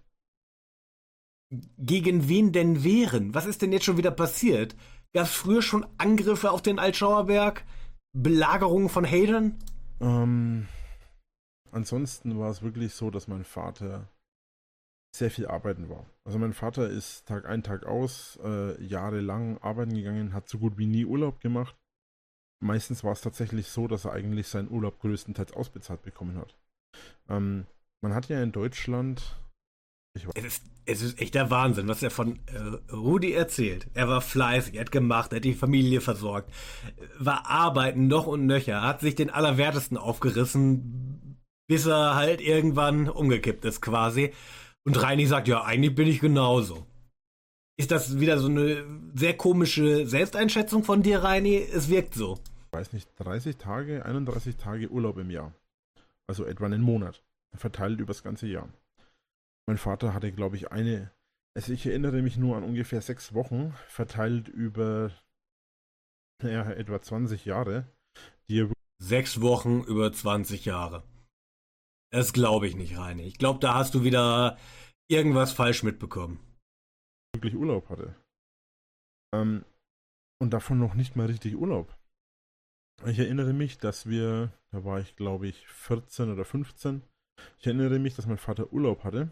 Gegen wen denn wehren? Was ist denn jetzt schon wieder passiert? Gab es früher schon Angriffe auf den Altschauerberg? Belagerungen von Hadern?
Ähm, ansonsten war es wirklich so, dass mein Vater sehr viel arbeiten war. Also mein Vater ist Tag ein, Tag aus, äh, jahrelang arbeiten gegangen, hat so gut wie nie Urlaub gemacht. Meistens war es tatsächlich so, dass er eigentlich seinen Urlaub größtenteils ausbezahlt bekommen hat. Ähm, man hat ja in Deutschland... Ich
Es ist, es ist echt der Wahnsinn, was er von äh, Rudi erzählt. Er war fleißig, er hat gemacht, er hat die Familie versorgt, war arbeiten noch und nöcher, hat sich den Allerwertesten aufgerissen, bis er halt irgendwann umgekippt ist quasi. Und Reini sagt, ja, eigentlich bin ich genauso. Ist das wieder so eine sehr komische Selbsteinschätzung von dir, Reini? Es wirkt so.
weiß nicht, dreißig Tage, einunddreißig Tage Urlaub im Jahr. Also etwa einen Monat, verteilt übers ganze Jahr. Mein Vater hatte, glaube ich, eine, also ich erinnere mich nur an ungefähr sechs Wochen, verteilt über ja, etwa zwanzig Jahre, die er
Sechs Wochen über zwanzig Jahre. Das glaube ich nicht, Reini. Ich glaube, da hast du wieder irgendwas falsch mitbekommen.
wirklich Urlaub hatte. Ähm, und davon noch nicht mal richtig Urlaub. Ich erinnere mich, dass wir, da war ich glaube ich vierzehn oder fünfzehn, ich erinnere mich, dass mein Vater Urlaub hatte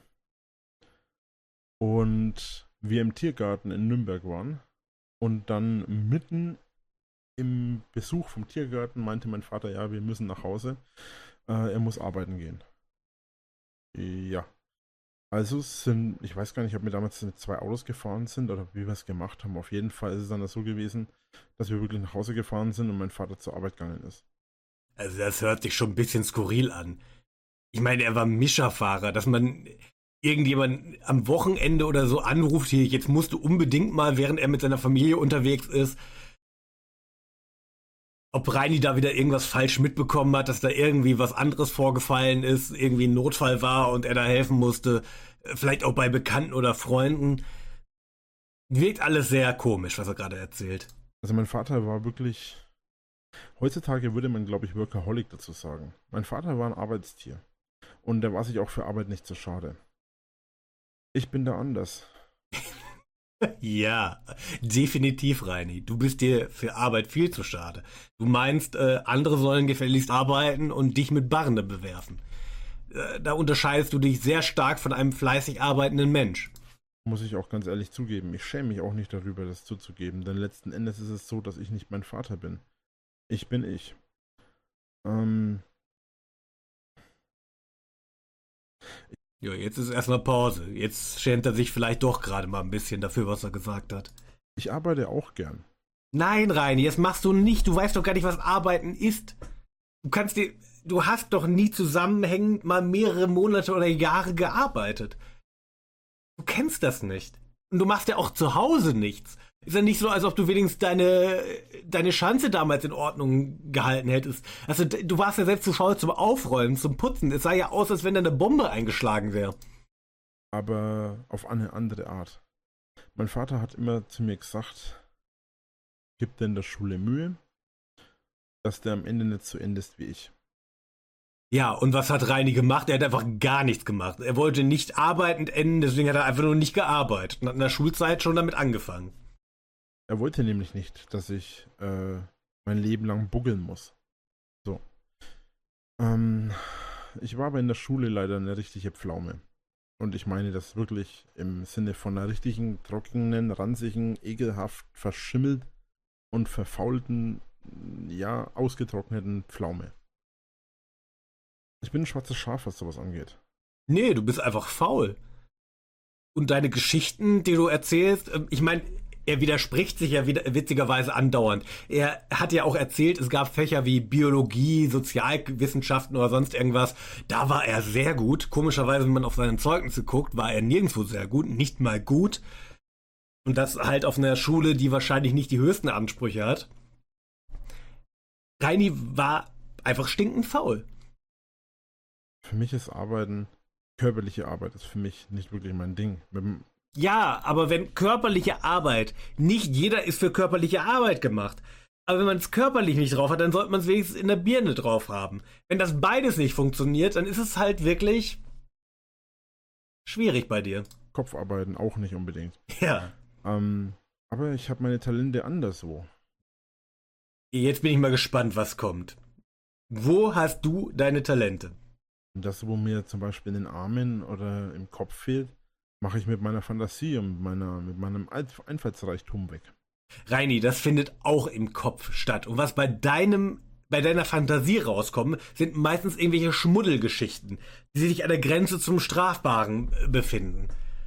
und wir im Tiergarten in Nürnberg waren und dann mitten im Besuch vom Tiergarten meinte mein Vater, ja, wir müssen nach Hause, äh, er muss arbeiten gehen. Ja. Also sind, ich weiß gar nicht, ob wir damals mit zwei Autos gefahren sind oder wie wir es gemacht haben. Auf jeden Fall ist es dann so gewesen, dass wir wirklich nach Hause gefahren sind und mein Vater zur Arbeit gegangen ist.
Also das hört sich schon ein bisschen skurril an. Ich meine, er war Mischerfahrer, dass man irgendjemand am Wochenende oder so anruft, hier, jetzt musst du unbedingt mal, während er mit seiner Familie unterwegs ist, ob Reini da wieder irgendwas falsch mitbekommen hat, dass da irgendwie was anderes vorgefallen ist, irgendwie ein Notfall war und er da helfen musste, vielleicht auch bei Bekannten oder Freunden. Wirkt alles sehr komisch, was er gerade erzählt.
Also mein Vater war wirklich, heutzutage würde man glaube ich Workaholic dazu sagen. Mein Vater war ein Arbeitstier und der war sich auch für Arbeit nicht so schade. Ich bin da anders.
Ja, definitiv, Reini. Du bist dir für Arbeit viel zu schade. Du meinst, äh, andere sollen gefälligst arbeiten und dich mit Barne bewerfen. Äh, da unterscheidest du dich sehr stark von einem fleißig arbeitenden Mensch.
Muss ich auch ganz ehrlich zugeben. Ich schäme mich auch nicht darüber, das zuzugeben, denn letzten Endes ist es so, dass ich nicht mein Vater bin. Ich bin ich. Ähm...
Ja, jetzt ist erstmal Pause. Jetzt schämt er sich vielleicht doch gerade mal ein bisschen dafür, was er gesagt hat.
Ich arbeite auch gern.
Nein, Reini, das machst du nicht. Du weißt doch gar nicht, was Arbeiten ist. Du kannst dir, du hast doch nie zusammenhängend mal mehrere Monate oder Jahre gearbeitet. Du kennst das nicht. Und du machst ja auch zu Hause nichts. Ist ja nicht so, als ob du wenigstens deine, deine Schanze damals in Ordnung gehalten hättest. Also du warst ja selbst zu faul zum Aufräumen, zum Putzen. Es sah ja aus, als wenn da eine Bombe eingeschlagen wäre.
Aber auf eine andere Art. Mein Vater hat immer zu mir gesagt, gib dir in der Schule Mühe, dass der am Ende nicht so endest wie ich.
Ja, und was hat Reini gemacht? Er hat einfach gar nichts gemacht. Er wollte nicht arbeitend enden, deswegen hat er einfach nur nicht gearbeitet und hat in der Schulzeit schon damit angefangen.
Er wollte nämlich nicht, dass ich äh, mein Leben lang buggeln muss. So. Ähm, ich war aber in der Schule leider eine richtige Pflaume. Und ich meine das wirklich im Sinne von einer richtigen, trockenen, ranzigen, ekelhaft verschimmelt und verfaulten, ja, ausgetrockneten Pflaume. Ich bin ein schwarzes Schaf, was sowas angeht.
Nee, du bist einfach faul. Und deine Geschichten, die du erzählst, ähm, ich meine, er widerspricht sich ja wieder, witzigerweise andauernd. Er hat ja auch erzählt, es gab Fächer wie Biologie, Sozialwissenschaften oder sonst irgendwas. Da war er sehr gut. Komischerweise, wenn man auf seine Zeugnisse guckt, war er nirgendwo sehr gut, nicht mal gut. Und das halt auf einer Schule, die wahrscheinlich nicht die höchsten Ansprüche hat. Reini war einfach stinkend faul.
Für mich ist Arbeiten, körperliche Arbeit ist für mich nicht wirklich mein Ding. Mit dem
Ja, aber wenn körperliche Arbeit, nicht jeder ist für körperliche Arbeit gemacht. Aber wenn man es körperlich nicht drauf hat, dann sollte man es wenigstens in der Birne drauf haben. Wenn das beides nicht funktioniert, dann ist es halt wirklich schwierig bei dir.
Kopfarbeiten auch nicht unbedingt.
Ja.
Ähm, aber ich habe meine Talente anderswo.
Jetzt bin ich mal gespannt, was kommt. Wo hast du deine Talente?
Und das, wo mir zum Beispiel in den Armen oder im Kopf fehlt, mache ich mit meiner Fantasie und meiner, mit meinem Einfallsreichtum weg.
Reini, das findet auch im Kopf statt. Und was bei deinem, bei deiner Fantasie rauskommt, sind meistens irgendwelche Schmuddelgeschichten, die sich an der Grenze zum Strafbaren befinden.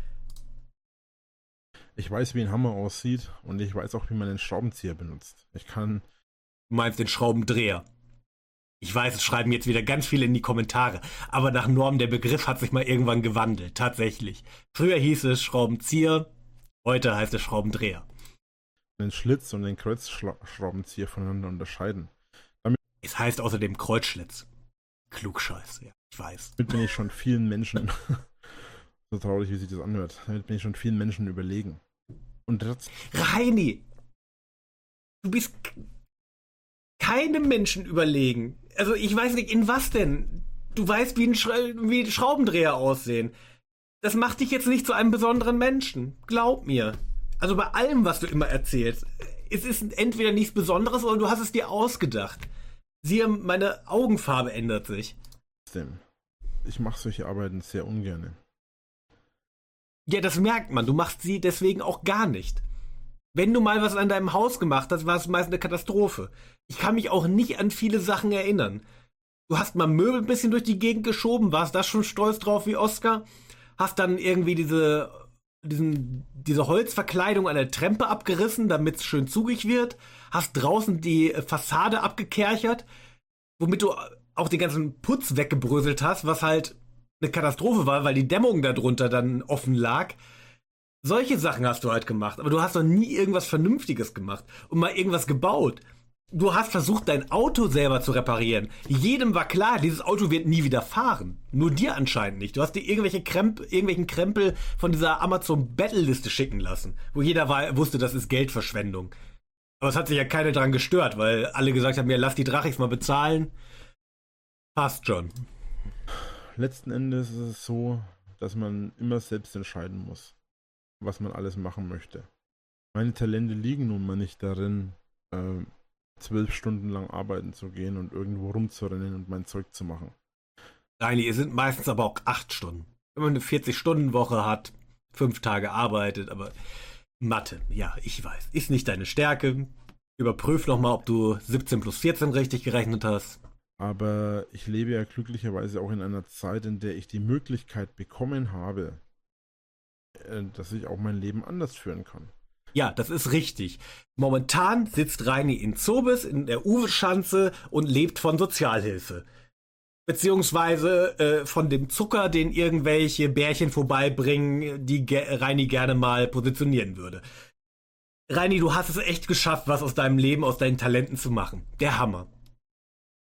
Ich weiß, wie ein Hammer aussieht und ich weiß auch, wie man den Schraubenzieher benutzt. Ich kann...
Du meinst den Schraubendreher. Ich weiß, es schreiben jetzt wieder ganz viele in die Kommentare, aber nach Norm der Begriff hat sich mal irgendwann gewandelt, tatsächlich. Früher hieß es Schraubenzieher, heute heißt es Schraubendreher.
Den Schlitz und den Kreuzschraubenzieher voneinander unterscheiden. Damit
es heißt außerdem Kreuzschlitz. Klugscheiß, ja, ich weiß.
Damit bin ich schon vielen Menschen, so traurig wie sich das anhört, damit bin ich schon vielen Menschen überlegen. Und das...
Reini, du bist keinem Menschen überlegen. Also ich weiß nicht, in was denn? Du weißt, wie ein, Schra wie ein Schraubendreher aussehen. Das macht dich jetzt nicht zu einem besonderen Menschen. Glaub mir. Also bei allem, was du immer erzählst, es ist entweder nichts Besonderes oder du hast es dir ausgedacht. Siehe, meine Augenfarbe ändert sich.
Ich mache solche Arbeiten sehr ungern.
Ja, das merkt man. Du machst sie deswegen auch gar nicht. Wenn du mal was an deinem Haus gemacht hast, war es meist eine Katastrophe. Ich kann mich auch nicht an viele Sachen erinnern. Du hast mal Möbel ein bisschen durch die Gegend geschoben, warst da schon stolz drauf wie Oscar? Hast dann irgendwie diese, diesen, diese Holzverkleidung an der Trempe abgerissen, damit es schön zugig wird? Hast draußen die Fassade abgekerchert, womit du auch den ganzen Putz weggebröselt hast, was halt eine Katastrophe war, weil die Dämmung darunter dann offen lag. Solche Sachen hast du halt gemacht, aber du hast doch nie irgendwas Vernünftiges gemacht und mal irgendwas gebaut. Du hast versucht, dein Auto selber zu reparieren. Jedem war klar, dieses Auto wird nie wieder fahren. Nur dir anscheinend nicht. Du hast dir irgendwelche Kremp irgendwelchen Krempel von dieser Amazon-Battle-Liste schicken lassen, wo jeder war, wusste, das ist Geldverschwendung. Aber es hat sich ja keiner dran gestört, weil alle gesagt haben, ja, lass die Drachis mal bezahlen. Passt schon.
Letzten Endes ist es so, dass man immer selbst entscheiden muss, was man alles machen möchte. Meine Talente liegen nun mal nicht darin, äh, zwölf Stunden lang arbeiten zu gehen und irgendwo rumzurennen und mein Zeug zu machen.
Nein, es sind meistens aber auch acht Stunden. Wenn man eine vierzig-Stunden-Woche hat, fünf Tage arbeitet, aber Mathe, ja, ich weiß, ist nicht deine Stärke. Überprüf nochmal, ob du siebzehn plus vierzehn richtig gerechnet hast.
Aber ich lebe ja glücklicherweise auch in einer Zeit, in der ich die Möglichkeit bekommen habe, dass ich auch mein Leben anders führen kann.
Ja, das ist richtig. Momentan sitzt Reini in Zobis, in der Uwe-Schanze und lebt von Sozialhilfe. Beziehungsweise äh, von dem Zucker, den irgendwelche Bärchen vorbeibringen, die ge Reini gerne mal positionieren würde. Reini, du hast es echt geschafft, was aus deinem Leben, aus deinen Talenten zu machen. Der Hammer.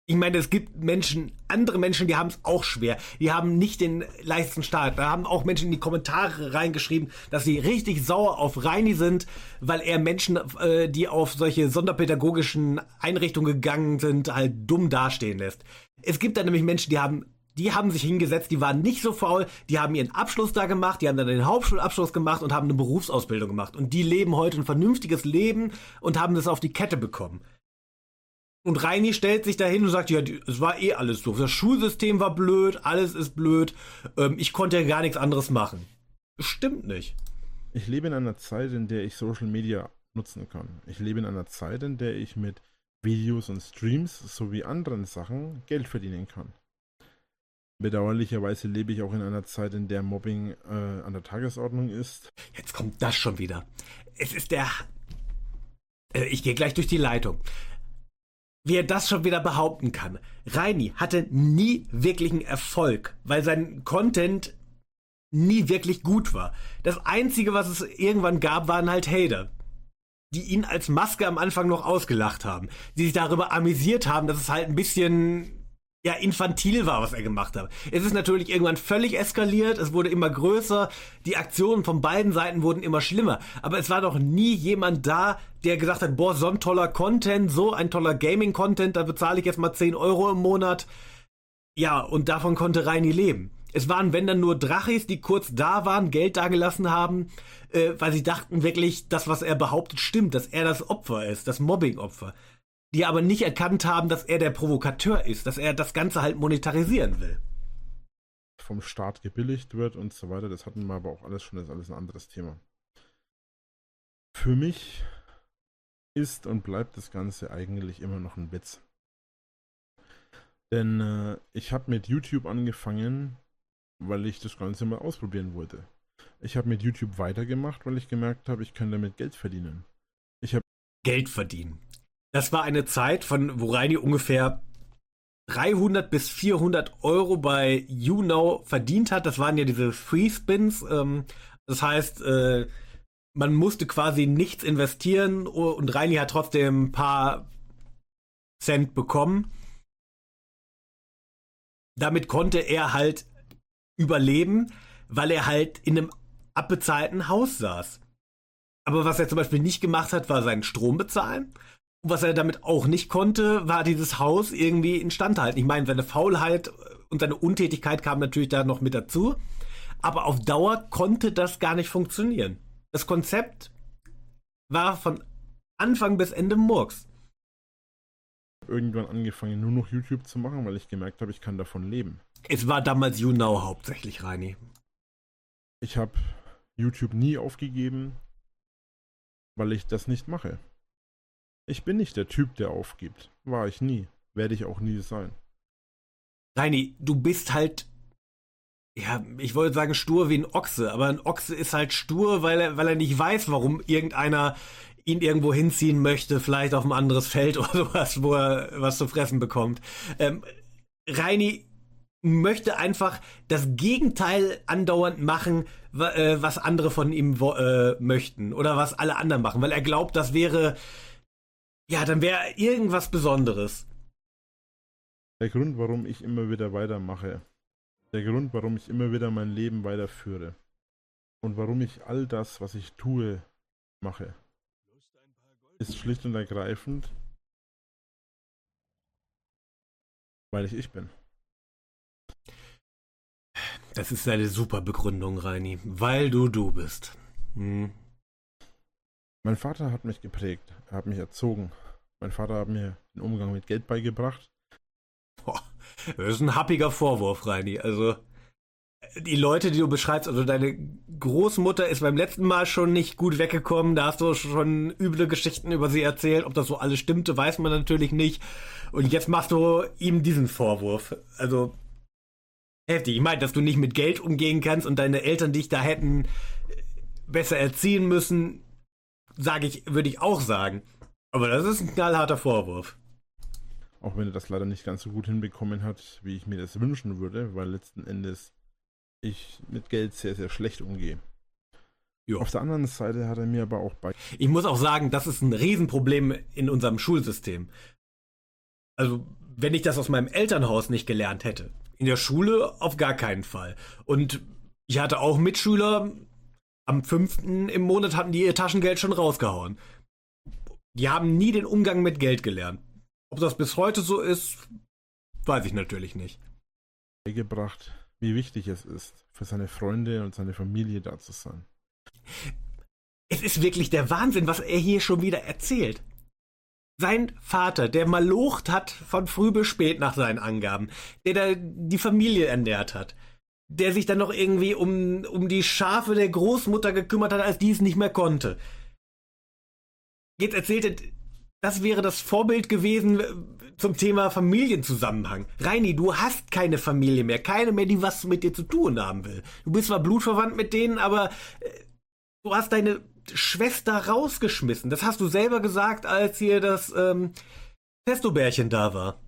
Ich meine, es gibt Menschen, andere Menschen, die haben es auch schwer. Die haben nicht den leichtesten Start. Da haben auch Menschen in die Kommentare reingeschrieben, dass sie richtig sauer auf Reini sind, weil er Menschen, äh, die auf solche sonderpädagogischen Einrichtungen gegangen sind, halt dumm dastehen lässt. Es gibt da nämlich Menschen, die haben, die haben sich hingesetzt, die waren nicht so faul, die haben ihren Abschluss da gemacht, die haben dann den Hauptschulabschluss gemacht und haben eine Berufsausbildung gemacht. Und die leben heute ein vernünftiges Leben und haben das auf die Kette bekommen. Und Reini stellt sich dahin und sagt, ja, es war eh alles so. Das Schulsystem war blöd, alles ist blöd. Ähm, ich konnte ja gar nichts anderes machen. Stimmt nicht.
Ich lebe in einer Zeit, in der ich Social Media nutzen kann. Ich lebe in einer Zeit, in der ich mit Videos und Streams sowie anderen Sachen Geld verdienen kann. Bedauerlicherweise lebe ich auch in einer Zeit, in der Mobbing äh, an der Tagesordnung ist.
Jetzt kommt das schon wieder. Es ist der... Äh, ich gehe gleich durch die Leitung. Wie er das schon wieder behaupten kann. Reini hatte nie wirklichen Erfolg, weil sein Content nie wirklich gut war. Das Einzige, was es irgendwann gab, waren halt Hater, die ihn als Maske am Anfang noch ausgelacht haben, die sich darüber amüsiert haben, dass es halt ein bisschen ja infantil war, was er gemacht hat. Es ist natürlich irgendwann völlig eskaliert, es wurde immer größer, die Aktionen von beiden Seiten wurden immer schlimmer, aber es war doch nie jemand da, der gesagt hat, boah, so ein toller Content, so ein toller Gaming-Content, da bezahle ich jetzt mal zehn Euro im Monat. Ja, und davon konnte Reini leben. Es waren, wenn dann, nur Drachis, die kurz da waren, Geld dagelassen haben, äh, weil sie dachten wirklich, das, was er behauptet, stimmt, dass er das Opfer ist, das Mobbing-Opfer. Die aber nicht erkannt haben, dass er der Provokateur ist, dass er das Ganze halt monetarisieren will.
Vom Staat gebilligt wird und so weiter, das hatten wir aber auch alles schon, das ist alles ein anderes Thema. Für mich ist und bleibt das Ganze eigentlich immer noch ein Witz. Denn äh, ich habe mit YouTube angefangen, weil ich das Ganze mal ausprobieren wollte. Ich habe mit YouTube weitergemacht, weil ich gemerkt habe, ich kann damit Geld verdienen. Ich habe
Geld verdienen. Das war eine Zeit, von wo Reini ungefähr dreihundert bis vierhundert Euro bei YouNow verdient hat. Das waren ja diese Free Spins. Ähm, das heißt, äh, man musste quasi nichts investieren und Reini hat trotzdem ein paar Cent bekommen. Damit konnte er halt überleben, weil er halt in einem abbezahlten Haus saß. Aber was er zum Beispiel nicht gemacht hat, war seinen Strom bezahlen. Und was er damit auch nicht konnte, war dieses Haus irgendwie instand halten. Ich meine, seine Faulheit und seine Untätigkeit kam natürlich da noch mit dazu. Aber auf Dauer konnte das gar nicht funktionieren. Das Konzept war von Anfang bis Ende Murks.
irgendwann angefangen, nur noch YouTube zu machen, weil ich gemerkt habe, ich kann davon leben.
Es war damals YouNow hauptsächlich, Reini.
Ich habe YouTube nie aufgegeben, weil ich das nicht mache. Ich bin nicht der Typ, der aufgibt. War ich nie. Werde ich auch nie sein.
Reini, du bist halt, ja, ich wollte sagen stur wie ein Ochse, aber ein Ochse ist halt stur, weil er, weil er nicht weiß, warum irgendeiner ihn irgendwo hinziehen möchte, vielleicht auf ein anderes Feld oder sowas, wo er was zu fressen bekommt. Ähm, Reini möchte einfach das Gegenteil andauernd machen, was andere von ihm äh, möchten oder was alle anderen machen, weil er glaubt, das wäre, ja, dann wäre irgendwas Besonderes.
Der Grund, warum ich immer wieder weitermache, der Grund, warum ich immer wieder mein Leben weiterführe und warum ich all das, was ich tue, mache, ist schlicht und ergreifend, weil ich ich bin.
Das ist eine super Begründung, Reini, weil du du bist. Hm.
Mein Vater hat mich geprägt, er hat mich erzogen. Mein Vater hat mir den Umgang mit Geld beigebracht.
Boah, das ist ein happiger Vorwurf, Reini. Also die Leute, die du beschreibst, also deine Großmutter ist beim letzten Mal schon nicht gut weggekommen, da hast du schon üble Geschichten über sie erzählt. Ob das so alles stimmte, weiß man natürlich nicht. Und jetzt machst du ihm diesen Vorwurf. Also heftig. Ich meine, dass du nicht mit Geld umgehen kannst und deine Eltern dich da hätten besser erziehen müssen, sage ich, würde ich auch sagen. Aber das ist ein knallharter Vorwurf.
Auch wenn er das leider nicht ganz so gut hinbekommen hat, wie ich mir das wünschen würde, weil letzten Endes ich mit Geld sehr, sehr schlecht umgehe. Jo. Auf der anderen Seite hat er mir aber auch bei...
Ich muss auch sagen, das ist ein Riesenproblem in unserem Schulsystem. Also wenn ich das aus meinem Elternhaus nicht gelernt hätte. In der Schule auf gar keinen Fall. Und ich hatte auch Mitschüler, am fünften im Monat hatten die ihr Taschengeld schon rausgehauen. Die haben nie den Umgang mit Geld gelernt. Ob das bis heute so ist, weiß ich natürlich nicht.
Beigebracht, wie wichtig es ist, für seine Freunde und seine Familie da zu sein.
Es ist wirklich der Wahnsinn, was er hier schon wieder erzählt. Sein Vater, der malocht hat von früh bis spät nach seinen Angaben, der da die Familie ernährt hat, der sich dann noch irgendwie um, um die Schafe der Großmutter gekümmert hat, als die es nicht mehr konnte. Jetzt erzählt er, das wäre das Vorbild gewesen zum Thema Familienzusammenhang. Reini, du hast keine Familie mehr, keine mehr, die was mit dir zu tun haben will. Du bist zwar blutverwandt mit denen, aber äh, du hast deine Schwester rausgeschmissen. Das hast du selber gesagt, als hier das ähm, Testo-Bärchen da war.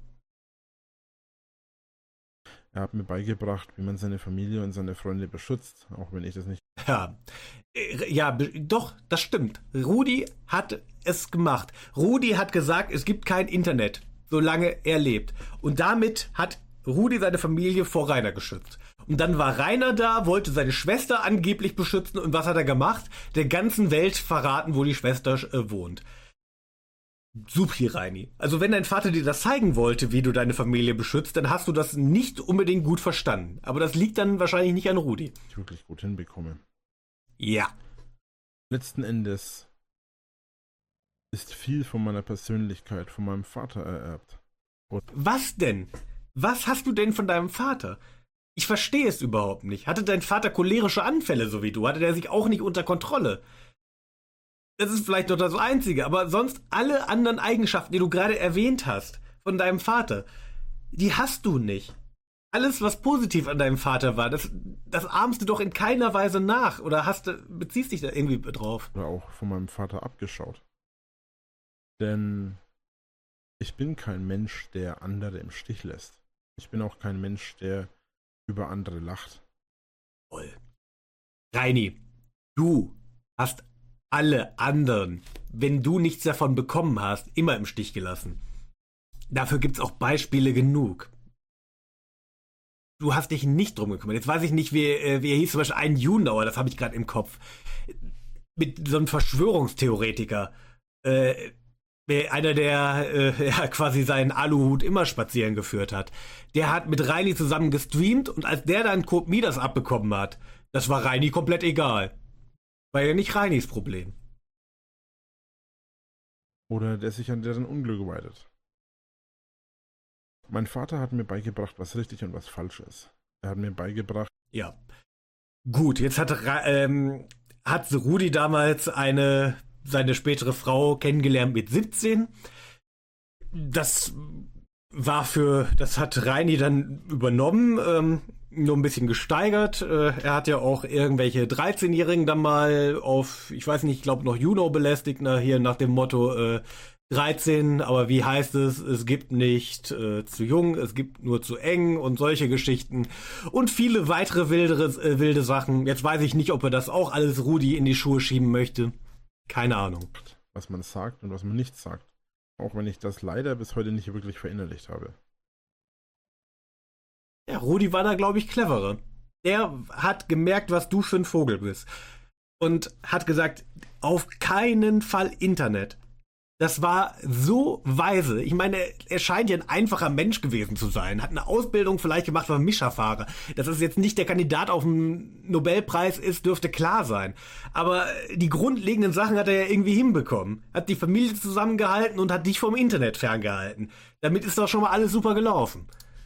Er hat mir beigebracht, wie man seine Familie und seine Freunde beschützt, auch wenn ich das nicht...
Ja, äh, ja, be- doch, das stimmt. Rudi hat es gemacht. Rudi hat gesagt, es gibt kein Internet, solange er lebt. Und damit hat Rudi seine Familie vor Rainer geschützt. Und dann war Rainer da, wollte seine Schwester angeblich beschützen. Und was hat er gemacht? Der ganzen Welt verraten, wo die Schwester äh, wohnt. Supi, Reini. Also wenn dein Vater dir das zeigen wollte, wie du deine Familie beschützt, dann hast du das nicht unbedingt gut verstanden. Aber das liegt dann wahrscheinlich nicht an Rudi.
Ich wirklich gut hinbekomme.
Ja.
Letzten Endes ist viel von meiner Persönlichkeit von meinem Vater ererbt. Und
Was denn? Was hast du denn von deinem Vater? Ich verstehe es überhaupt nicht. Hatte dein Vater cholerische Anfälle, so wie du? Hatte der sich auch nicht unter Kontrolle? Das ist vielleicht noch das Einzige, aber sonst alle anderen Eigenschaften, die du gerade erwähnt hast, von deinem Vater, die hast du nicht. Alles, was positiv an deinem Vater war, das, das ahmst du doch in keiner Weise nach. Oder hast du, beziehst dich da irgendwie drauf?
oder auch von meinem Vater abgeschaut. Denn ich bin kein Mensch, der andere im Stich lässt. Ich bin auch kein Mensch, der über andere lacht.
Toll. Reini, du hast alle anderen, wenn du nichts davon bekommen hast, immer im Stich gelassen. Dafür gibt's auch Beispiele genug. Du hast dich nicht drum gekümmert. Jetzt weiß ich nicht, wie, äh, wie er hieß, zum Beispiel ein Junauer, das habe ich gerade im Kopf. Mit so einem Verschwörungstheoretiker. Äh, einer, der äh, ja, quasi seinen Aluhut immer spazieren geführt hat. Der hat mit Reini zusammen gestreamt und als der dann Code Midas abbekommen hat, das war Reini komplett egal. War ja nicht Reinis Problem.
Oder der sich an deren Unglück weidet. Mein Vater hat mir beigebracht, was richtig und was falsch ist. Er hat mir beigebracht,
Ja. Gut, jetzt hat, Ra- ähm, hat Rudi damals eine seine spätere Frau kennengelernt mit siebzehn. Das war für, das hat Reini dann übernommen, ähm, nur ein bisschen gesteigert. Äh, er hat ja auch irgendwelche dreizehnjährigen dann mal auf, ich weiß nicht, ich glaube noch Juno belästigt, na, hier nach dem Motto äh, dreizehn, aber wie heißt es, es gibt nicht äh, zu jung, es gibt nur zu eng und solche Geschichten und viele weitere wildere, äh, wilde Sachen. Jetzt weiß ich nicht, ob er das auch alles Rudi in die Schuhe schieben möchte. Keine Ahnung.
was man sagt und was man nicht sagt. Auch wenn ich das leider bis heute nicht wirklich verinnerlicht habe.
Ja, Rudi war da, glaube ich, cleverer. Der hat gemerkt, was du für ein Vogel bist. Und hat gesagt, auf keinen Fall Internet. Das war so weise. Ich meine, er scheint ja ein einfacher Mensch gewesen zu sein. Hat eine Ausbildung vielleicht gemacht, war Mischerfahrer. Dass es jetzt nicht der Kandidat auf den Nobelpreis ist, dürfte klar sein. Aber die grundlegenden Sachen hat er ja irgendwie hinbekommen. Hat die Familie zusammengehalten und hat dich vom Internet ferngehalten. Damit ist doch schon mal alles super gelaufen.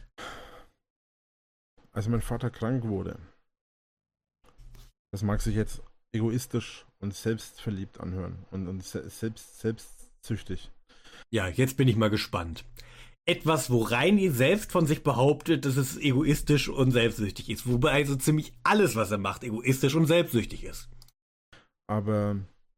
Als mein Vater krank wurde, das mag sich jetzt egoistisch und selbstverliebt anhören und, und se- selbst, selbstsüchtig.
Ja, jetzt bin ich mal gespannt. Etwas, wo Reini selbst von sich behauptet, dass es egoistisch und selbstsüchtig ist. Wobei so ziemlich alles, was er macht, egoistisch und selbstsüchtig ist.
Aber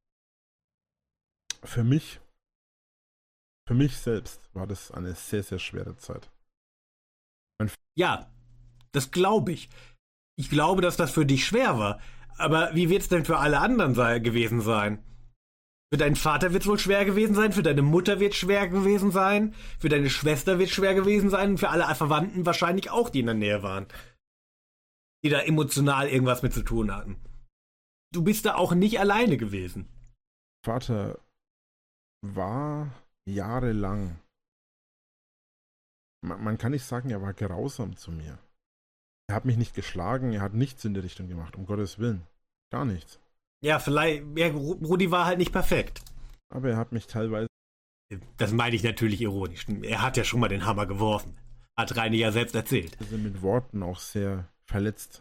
für mich, für mich selbst war das eine sehr, sehr schwere Zeit.
Ja, das glaube ich. Ich glaube, dass das für dich schwer war. Aber wie wird es denn für alle anderen sei, gewesen sein? Für deinen Vater wird es wohl schwer gewesen sein, für deine Mutter wird es schwer gewesen sein, für deine Schwester wird es schwer gewesen sein und für alle Verwandten wahrscheinlich auch, die in der Nähe waren. Die da emotional irgendwas mit zu tun hatten. Du bist da auch nicht alleine gewesen.
Vater war jahrelang, man, man kann nicht sagen, er war grausam zu mir. Er hat mich nicht geschlagen, er hat nichts in die Richtung gemacht, um Gottes Willen. Gar nichts.
Ja, vielleicht, ja, Rudi war halt nicht perfekt.
Aber er hat mich teilweise...
Das meine ich natürlich ironisch. Er hat ja schon mal den Hammer geworfen. Hat Reini ja selbst erzählt.
Also mit Worten auch sehr verletzt.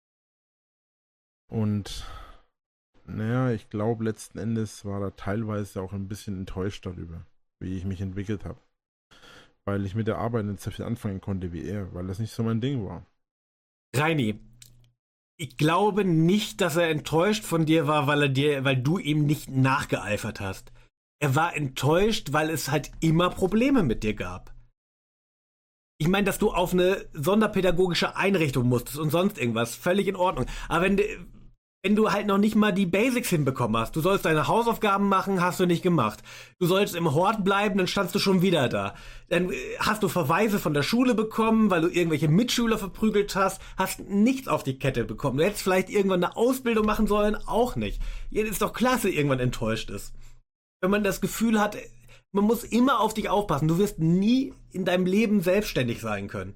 Und naja, ich glaube, letzten Endes war er teilweise auch ein bisschen enttäuscht darüber, wie ich mich entwickelt habe. Weil ich mit der Arbeit nicht so viel anfangen konnte wie er, weil das nicht so mein Ding war.
Reini, ich glaube nicht, dass er enttäuscht von dir war, weil er dir, weil du ihm nicht nachgeeifert hast. Er war enttäuscht, weil es halt immer Probleme mit dir gab. Ich meine, dass du auf eine sonderpädagogische Einrichtung musstest und sonst irgendwas, völlig in Ordnung. Aber wenn, wenn du halt noch nicht mal die Basics hinbekommen hast, du sollst deine Hausaufgaben machen, hast du nicht gemacht. Du sollst im Hort bleiben, dann standst du schon wieder da. Dann hast du Verweise von der Schule bekommen, weil du irgendwelche Mitschüler verprügelt hast, hast nichts auf die Kette bekommen. Du hättest vielleicht irgendwann eine Ausbildung machen sollen, auch nicht. Jetzt ist doch klar, dass du irgendwann enttäuscht ist. Wenn man das Gefühl hat, man muss immer auf dich aufpassen. Du wirst nie in deinem Leben selbstständig sein können.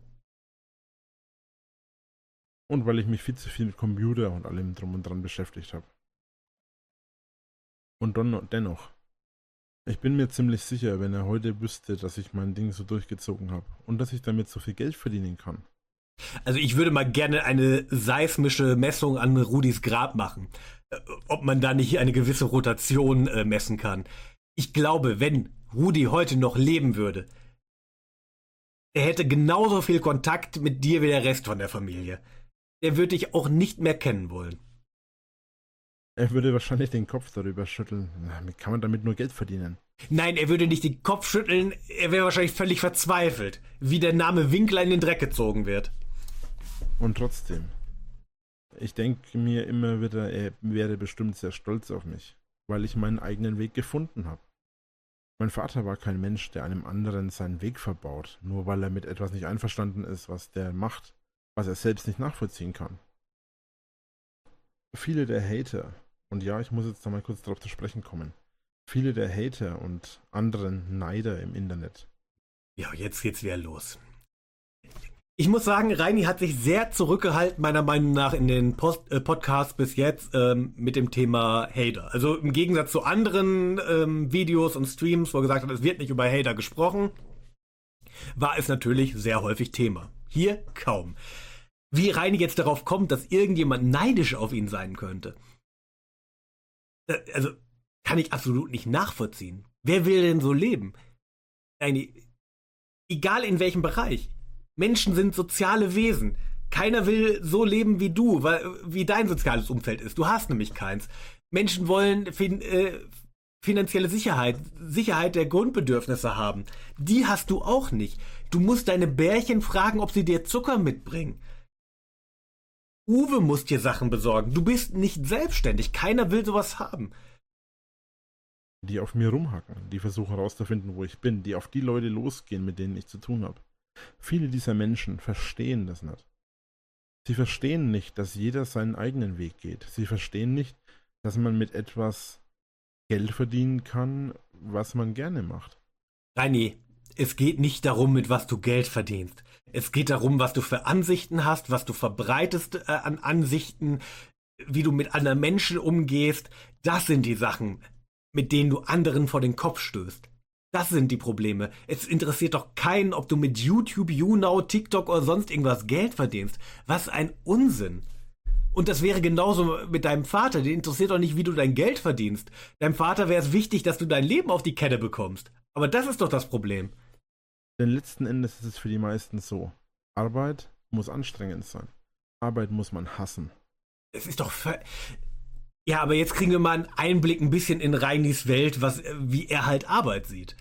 Und weil ich mich viel zu viel mit Computer und allem drum und dran beschäftigt habe. Und dann, dennoch, ich bin mir ziemlich sicher, wenn er heute wüsste, dass ich mein Ding so durchgezogen habe und dass ich damit so viel Geld verdienen kann.
Also ich würde mal gerne eine seismische Messung an Rudis Grab machen. Ob man da nicht eine gewisse Rotation äh, messen kann. Ich glaube, wenn Rudi heute noch leben würde, er hätte genauso viel Kontakt mit dir wie der Rest von der Familie. Er würde dich auch nicht mehr kennen wollen.
Er würde wahrscheinlich den Kopf darüber schütteln. Wie kann man damit nur Geld verdienen?
Nein, er würde nicht den Kopf schütteln, er wäre wahrscheinlich völlig verzweifelt, wie der Name Winkler in den Dreck gezogen wird.
Und trotzdem, ich denke mir immer wieder, er wäre bestimmt sehr stolz auf mich, weil ich meinen eigenen Weg gefunden habe. Mein Vater war kein Mensch, der einem anderen seinen Weg verbaut, nur weil er mit etwas nicht einverstanden ist, was der macht, was er selbst nicht nachvollziehen kann. Viele der Hater, und ja, ich muss jetzt da mal kurz darauf zu sprechen kommen, viele der Hater und anderen Neider im Internet.
Ja, jetzt geht's wieder los. Ich muss sagen, Reini hat sich sehr zurückgehalten, meiner Meinung nach, in den Post, äh, Podcasts bis jetzt ähm, mit dem Thema Hater. Also im Gegensatz zu anderen ähm, Videos und Streams, wo er gesagt hat, es wird nicht über Hater gesprochen, war es natürlich sehr häufig Thema. Hier kaum. Wie Reini jetzt darauf kommt, dass irgendjemand neidisch auf ihn sein könnte, also kann ich absolut nicht nachvollziehen. Wer will denn so leben? Reini, egal in welchem Bereich. Menschen sind soziale Wesen. Keiner will so leben wie du, weil, wie dein soziales Umfeld ist. Du hast nämlich keins. Menschen wollen fin- äh, finanzielle Sicherheit, Sicherheit der Grundbedürfnisse haben. Die hast du auch nicht. Du musst deine Bärchen fragen, ob sie dir Zucker mitbringen. Uwe muss dir Sachen besorgen. Du bist nicht selbstständig. Keiner will sowas haben.
Die auf mir rumhacken, die versuchen herauszufinden, wo ich bin, die auf die Leute losgehen, mit denen ich zu tun habe. Viele dieser Menschen verstehen das nicht. Sie verstehen nicht, dass jeder seinen eigenen Weg geht. Sie verstehen nicht, dass man mit etwas Geld verdienen kann, was man gerne macht.
Reini, es geht nicht darum, mit was du Geld verdienst. Es geht darum, was du für Ansichten hast, was du verbreitest äh, an Ansichten, wie du mit anderen Menschen umgehst. Das sind die Sachen, mit denen du anderen vor den Kopf stößt. Das sind die Probleme. Es interessiert doch keinen, ob du mit YouTube, YouNow, TikTok oder sonst irgendwas Geld verdienst. Was ein Unsinn. Und das wäre genauso mit deinem Vater. Den interessiert doch nicht, wie du dein Geld verdienst. Deinem Vater wäre es wichtig, dass du dein Leben auf die Kette bekommst. Aber das ist doch das Problem.
Denn letzten Endes ist es für die meisten so. Arbeit muss anstrengend sein. Arbeit muss man hassen.
Es ist doch... Ver- Ja, aber jetzt kriegen wir mal einen Einblick ein bisschen in Reinis Welt, was, wie er halt Arbeit sieht.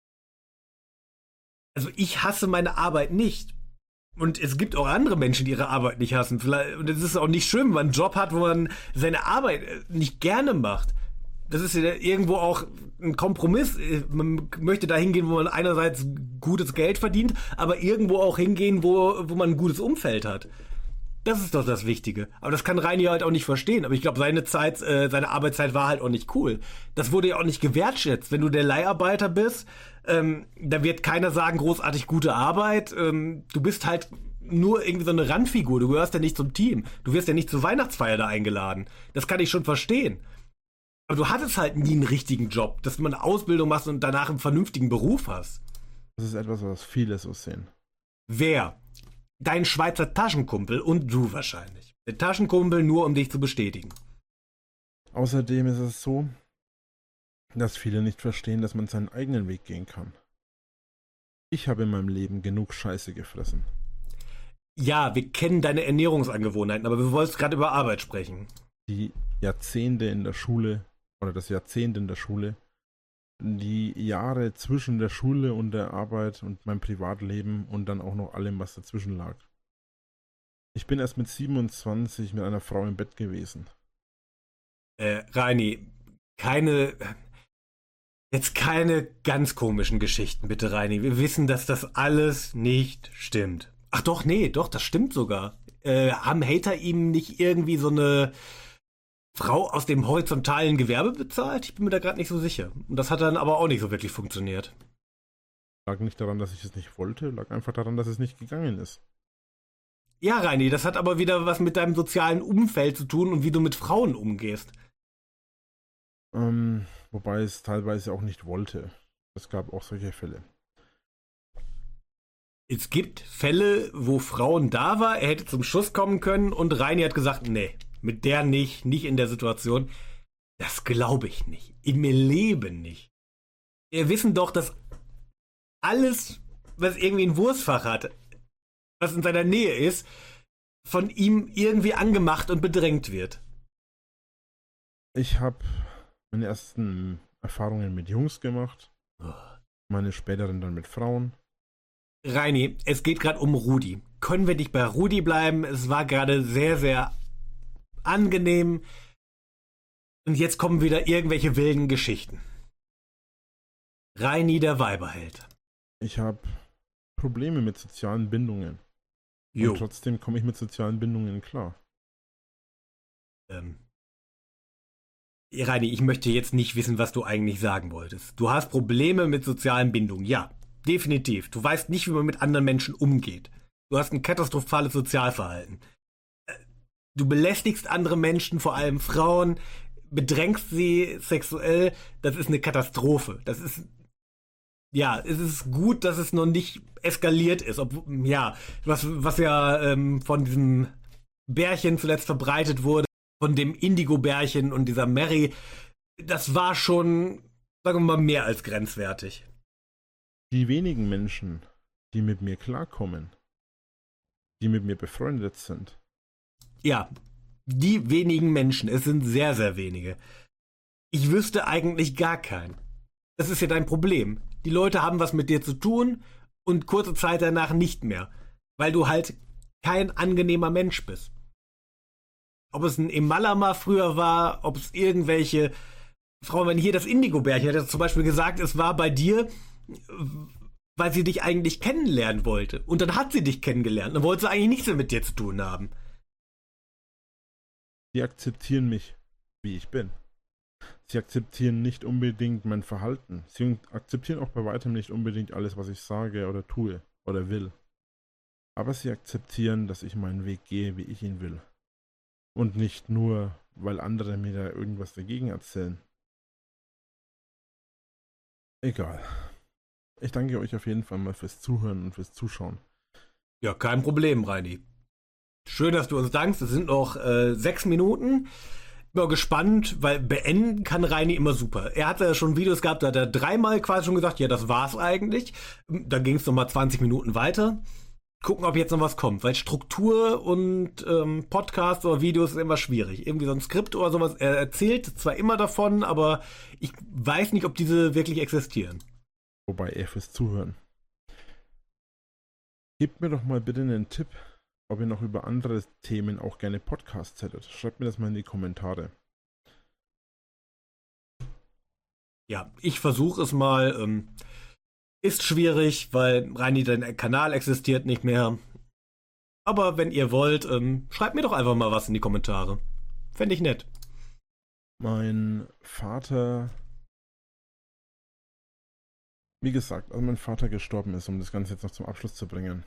Also ich hasse meine Arbeit nicht. Und es gibt auch andere Menschen, die ihre Arbeit nicht hassen. Vielleicht, und es ist auch nicht schlimm, wenn man einen Job hat, wo man seine Arbeit nicht gerne macht. Das ist ja irgendwo auch ein Kompromiss. Man möchte da hingehen, wo man einerseits gutes Geld verdient, aber irgendwo auch hingehen, wo, wo man ein gutes Umfeld hat. Das ist doch das Wichtige. Aber das kann Reini halt auch nicht verstehen. Aber ich glaube, seine Zeit, äh, seine Arbeitszeit war halt auch nicht cool. Das wurde ja auch nicht gewertschätzt. Wenn du der Leiharbeiter bist, ähm, da wird keiner sagen, großartig gute Arbeit. Ähm, du bist halt nur irgendwie so eine Randfigur. Du gehörst ja nicht zum Team. Du wirst ja nicht zur Weihnachtsfeier da eingeladen. Das kann ich schon verstehen. Aber du hattest halt nie einen richtigen Job, dass du mal eine Ausbildung machst und danach einen vernünftigen Beruf hast.
Das ist etwas, was viele so sehen.
Wer? Dein Schweizer Taschenkumpel und du wahrscheinlich. Der Taschenkumpel nur, um dich zu bestätigen.
Außerdem ist es so, dass viele nicht verstehen, dass man seinen eigenen Weg gehen kann. Ich habe in meinem Leben genug Scheiße gefressen.
Ja, wir kennen deine Ernährungsangewohnheiten, aber wir wollten gerade über Arbeit sprechen.
Die Jahrzehnte in der Schule oder das Jahrzehnt in der Schule, die Jahre zwischen der Schule und der Arbeit und meinem Privatleben und dann auch noch allem, was dazwischen lag. Ich bin erst mit siebenundzwanzig mit einer Frau im Bett gewesen.
Äh, Reini, keine, jetzt keine ganz komischen Geschichten, bitte, Reini. Wir wissen, dass das alles nicht stimmt. Ach doch, nee, doch, das stimmt sogar. Äh, haben Hater ihm nicht irgendwie so eine Frau aus dem horizontalen Gewerbe bezahlt? Ich bin mir da gerade nicht so sicher. Und das hat dann aber auch nicht so wirklich funktioniert.
Lag nicht daran, dass ich es nicht wollte, lag einfach daran, dass es nicht gegangen ist.
Ja, Reini, das hat aber wieder was mit deinem sozialen Umfeld zu tun und wie du mit Frauen umgehst.
Ähm, wobei es teilweise auch nicht wollte. Es gab auch solche Fälle.
Es gibt Fälle, wo Frauen da war, er hätte zum Schuss kommen können und Reini hat gesagt, nee, mit der nicht, nicht in der Situation. Das glaube ich nicht. Im Leben nicht. Wir wissen doch, dass alles, was irgendwie ein Wurstfach hat, was in seiner Nähe ist, von ihm irgendwie angemacht und bedrängt wird.
Ich habe meine ersten Erfahrungen mit Jungs gemacht, meine späteren dann mit Frauen.
Reini, es geht gerade um Rudi. Können wir nicht bei Rudi bleiben? Es war gerade sehr, sehr angenehm. Und jetzt kommen wieder irgendwelche wilden Geschichten. Reini, der Weiberheld.
Ich habe Probleme mit sozialen Bindungen.
Jo.
Und trotzdem komme ich mit sozialen Bindungen klar.
Ähm. Reini, ich möchte jetzt nicht wissen, was du eigentlich sagen wolltest. Du hast Probleme mit sozialen Bindungen. Ja, definitiv. Du weißt nicht, wie man mit anderen Menschen umgeht. Du hast ein katastrophales Sozialverhalten. Du belästigst andere Menschen, vor allem Frauen, bedrängst sie sexuell. Das ist eine Katastrophe. Das ist, ja, es ist gut, dass es noch nicht eskaliert ist. Ob, ja, was, was ja ähm, von diesem Bärchen zuletzt verbreitet wurde, von dem Indigo-Bärchen und dieser Mary, das war schon, sagen wir mal, mehr als grenzwertig.
Die wenigen Menschen, die mit mir klarkommen, die mit mir befreundet sind,
ja, die wenigen Menschen, es sind sehr, sehr wenige. Ich wüsste eigentlich gar keinen. Das ist ja dein Problem. Die Leute haben was mit dir zu tun und kurze Zeit danach nicht mehr, weil du halt kein angenehmer Mensch bist. Ob es ein Emalama früher war, ob es irgendwelche Frauen, wenn hier das Indigo-Bärchen hat zum Beispiel gesagt, es war bei dir, weil sie dich eigentlich kennenlernen wollte. Und dann hat sie dich kennengelernt. Dann wollte sie eigentlich nichts mehr mit dir zu tun haben.
Die akzeptieren mich, wie ich bin. Sie akzeptieren nicht unbedingt mein Verhalten. Sie akzeptieren auch bei weitem nicht unbedingt alles, was ich sage oder tue oder will. Aber sie akzeptieren, dass ich meinen Weg gehe, wie ich ihn will. Und nicht nur, weil andere mir da irgendwas dagegen erzählen. Egal. Ich danke euch auf jeden Fall mal fürs Zuhören und fürs Zuschauen.
Ja, kein Problem, Reini. Schön, dass du uns dankst. Es sind noch äh, sechs Minuten. Bin mal gespannt, weil beenden kann Reini immer super. Er hat ja schon Videos gehabt, da hat er dreimal quasi schon gesagt, ja, das war's eigentlich. Dann ging es nochmal zwanzig Minuten weiter. Gucken, ob jetzt noch was kommt, weil Struktur und ähm, Podcast oder Videos ist immer schwierig. Irgendwie so ein Skript oder sowas. Er erzählt zwar immer davon, aber ich weiß nicht, ob diese wirklich existieren.
Wobei er fürs Zuhören. Gebt mir doch mal bitte einen Tipp, ob ihr noch über andere Themen auch gerne Podcasts hättet. Schreibt mir das mal in die Kommentare.
Ja, ich versuche es mal. Ähm, ist schwierig, weil Reini, dein Kanal existiert nicht mehr. Aber wenn ihr wollt, ähm, schreibt mir doch einfach mal was in die Kommentare. Fände ich nett.
Mein Vater, wie gesagt, als mein Vater gestorben ist, um das Ganze jetzt noch zum Abschluss zu bringen.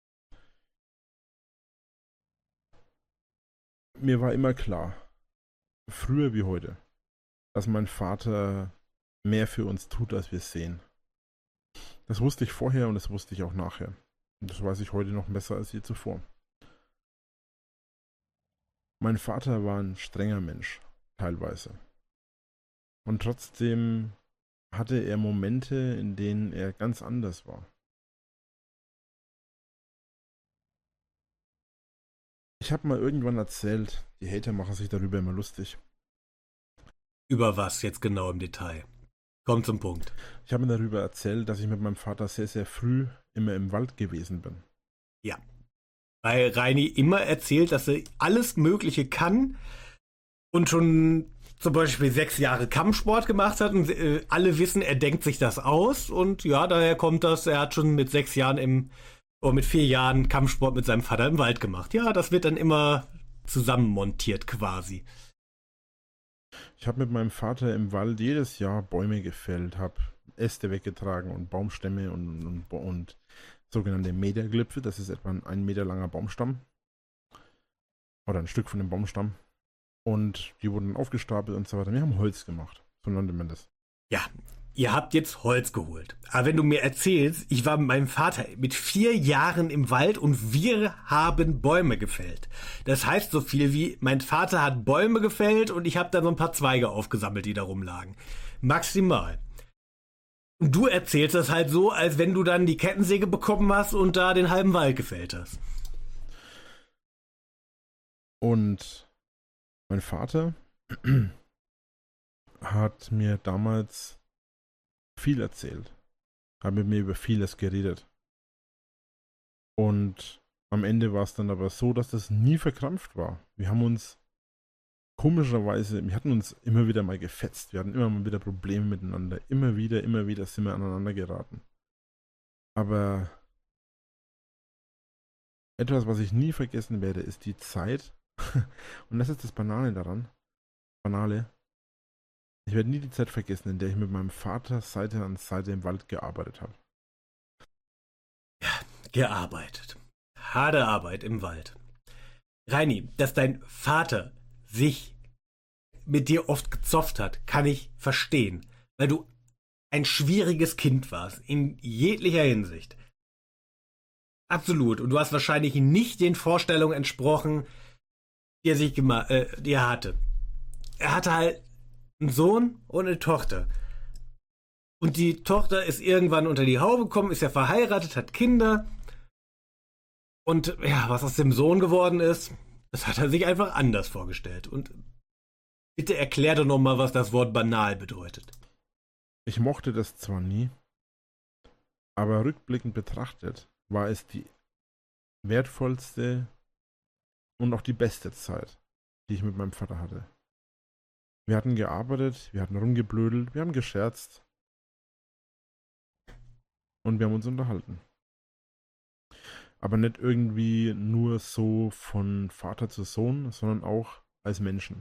Mir war immer klar, früher wie heute, dass mein Vater mehr für uns tut, als wir sehen. Das wusste ich vorher und das wusste ich auch nachher. Und das weiß ich heute noch besser als je zuvor. Mein Vater war ein strenger Mensch, teilweise. Und trotzdem hatte er Momente, in denen er ganz anders war. Ich habe mal irgendwann erzählt, die Hater machen sich darüber immer lustig.
Über was jetzt genau im Detail? Kommt zum Punkt.
Ich habe mir darüber erzählt, dass ich mit meinem Vater sehr, sehr früh immer im Wald gewesen bin.
Ja. Weil Reini immer erzählt, dass er alles Mögliche kann und schon zum Beispiel sechs Jahre Kampfsport gemacht hat und äh, alle wissen, er denkt sich das aus und ja, daher kommt das, er hat schon mit sechs Jahren im, oder mit vier Jahren Kampfsport mit seinem Vater im Wald gemacht. Ja, das wird dann immer zusammenmontiert quasi.
Ich habe mit meinem Vater im Wald jedes Jahr Bäume gefällt, habe Äste weggetragen und Baumstämme und, und, und sogenannte Metergipfel. Das ist etwa ein ein Meter langer Baumstamm. Oder ein Stück von dem Baumstamm. Und die wurden aufgestapelt und so weiter. Wir haben Holz gemacht. So nannte man das.
Ja, ihr habt jetzt Holz geholt. Aber wenn du mir erzählst, ich war mit meinem Vater mit vier Jahren im Wald und wir haben Bäume gefällt. Das heißt so viel wie, mein Vater hat Bäume gefällt und ich habe da so ein paar Zweige aufgesammelt, die da rumlagen. Maximal. Und du erzählst das halt so, als wenn du dann die Kettensäge bekommen hast und da den halben Wald gefällt hast.
Und mein Vater hat mir damals viel erzählt. Hat mit mir über vieles geredet. Und am Ende war es dann aber so, dass das nie verkrampft war. Wir haben uns komischerweise, wir hatten uns immer wieder mal gefetzt. Wir hatten immer mal wieder Probleme miteinander. Immer wieder, immer wieder sind wir aneinander geraten. Aber etwas, was ich nie vergessen werde, ist die Zeit. Und das ist das Banale daran. Banale. Ich werde nie die Zeit vergessen, in der ich mit meinem Vater Seite an Seite im Wald gearbeitet habe.
Ja, gearbeitet. Harte Arbeit im Wald. Reini, dass dein Vater sich mit dir oft gezofft hat, kann ich verstehen. Weil du ein schwieriges Kind warst. In jeglicher Hinsicht. Absolut. Und du hast wahrscheinlich nicht den Vorstellungen entsprochen, die er sich gemacht, äh, die er hatte. Er hatte halt einen Sohn und eine Tochter. Und die Tochter ist irgendwann unter die Haube gekommen, ist ja verheiratet, hat Kinder. Und ja, was aus dem Sohn geworden ist, das hat er sich einfach anders vorgestellt. Und bitte erklär doch nochmal, was das Wort banal bedeutet.
Ich mochte das zwar nie, aber rückblickend betrachtet war es die wertvollste und auch die beste Zeit, die ich mit meinem Vater hatte. Wir hatten gearbeitet, wir hatten rumgeblödelt, wir haben gescherzt und wir haben uns unterhalten. Aber nicht irgendwie nur so von Vater zu Sohn, sondern auch als Menschen.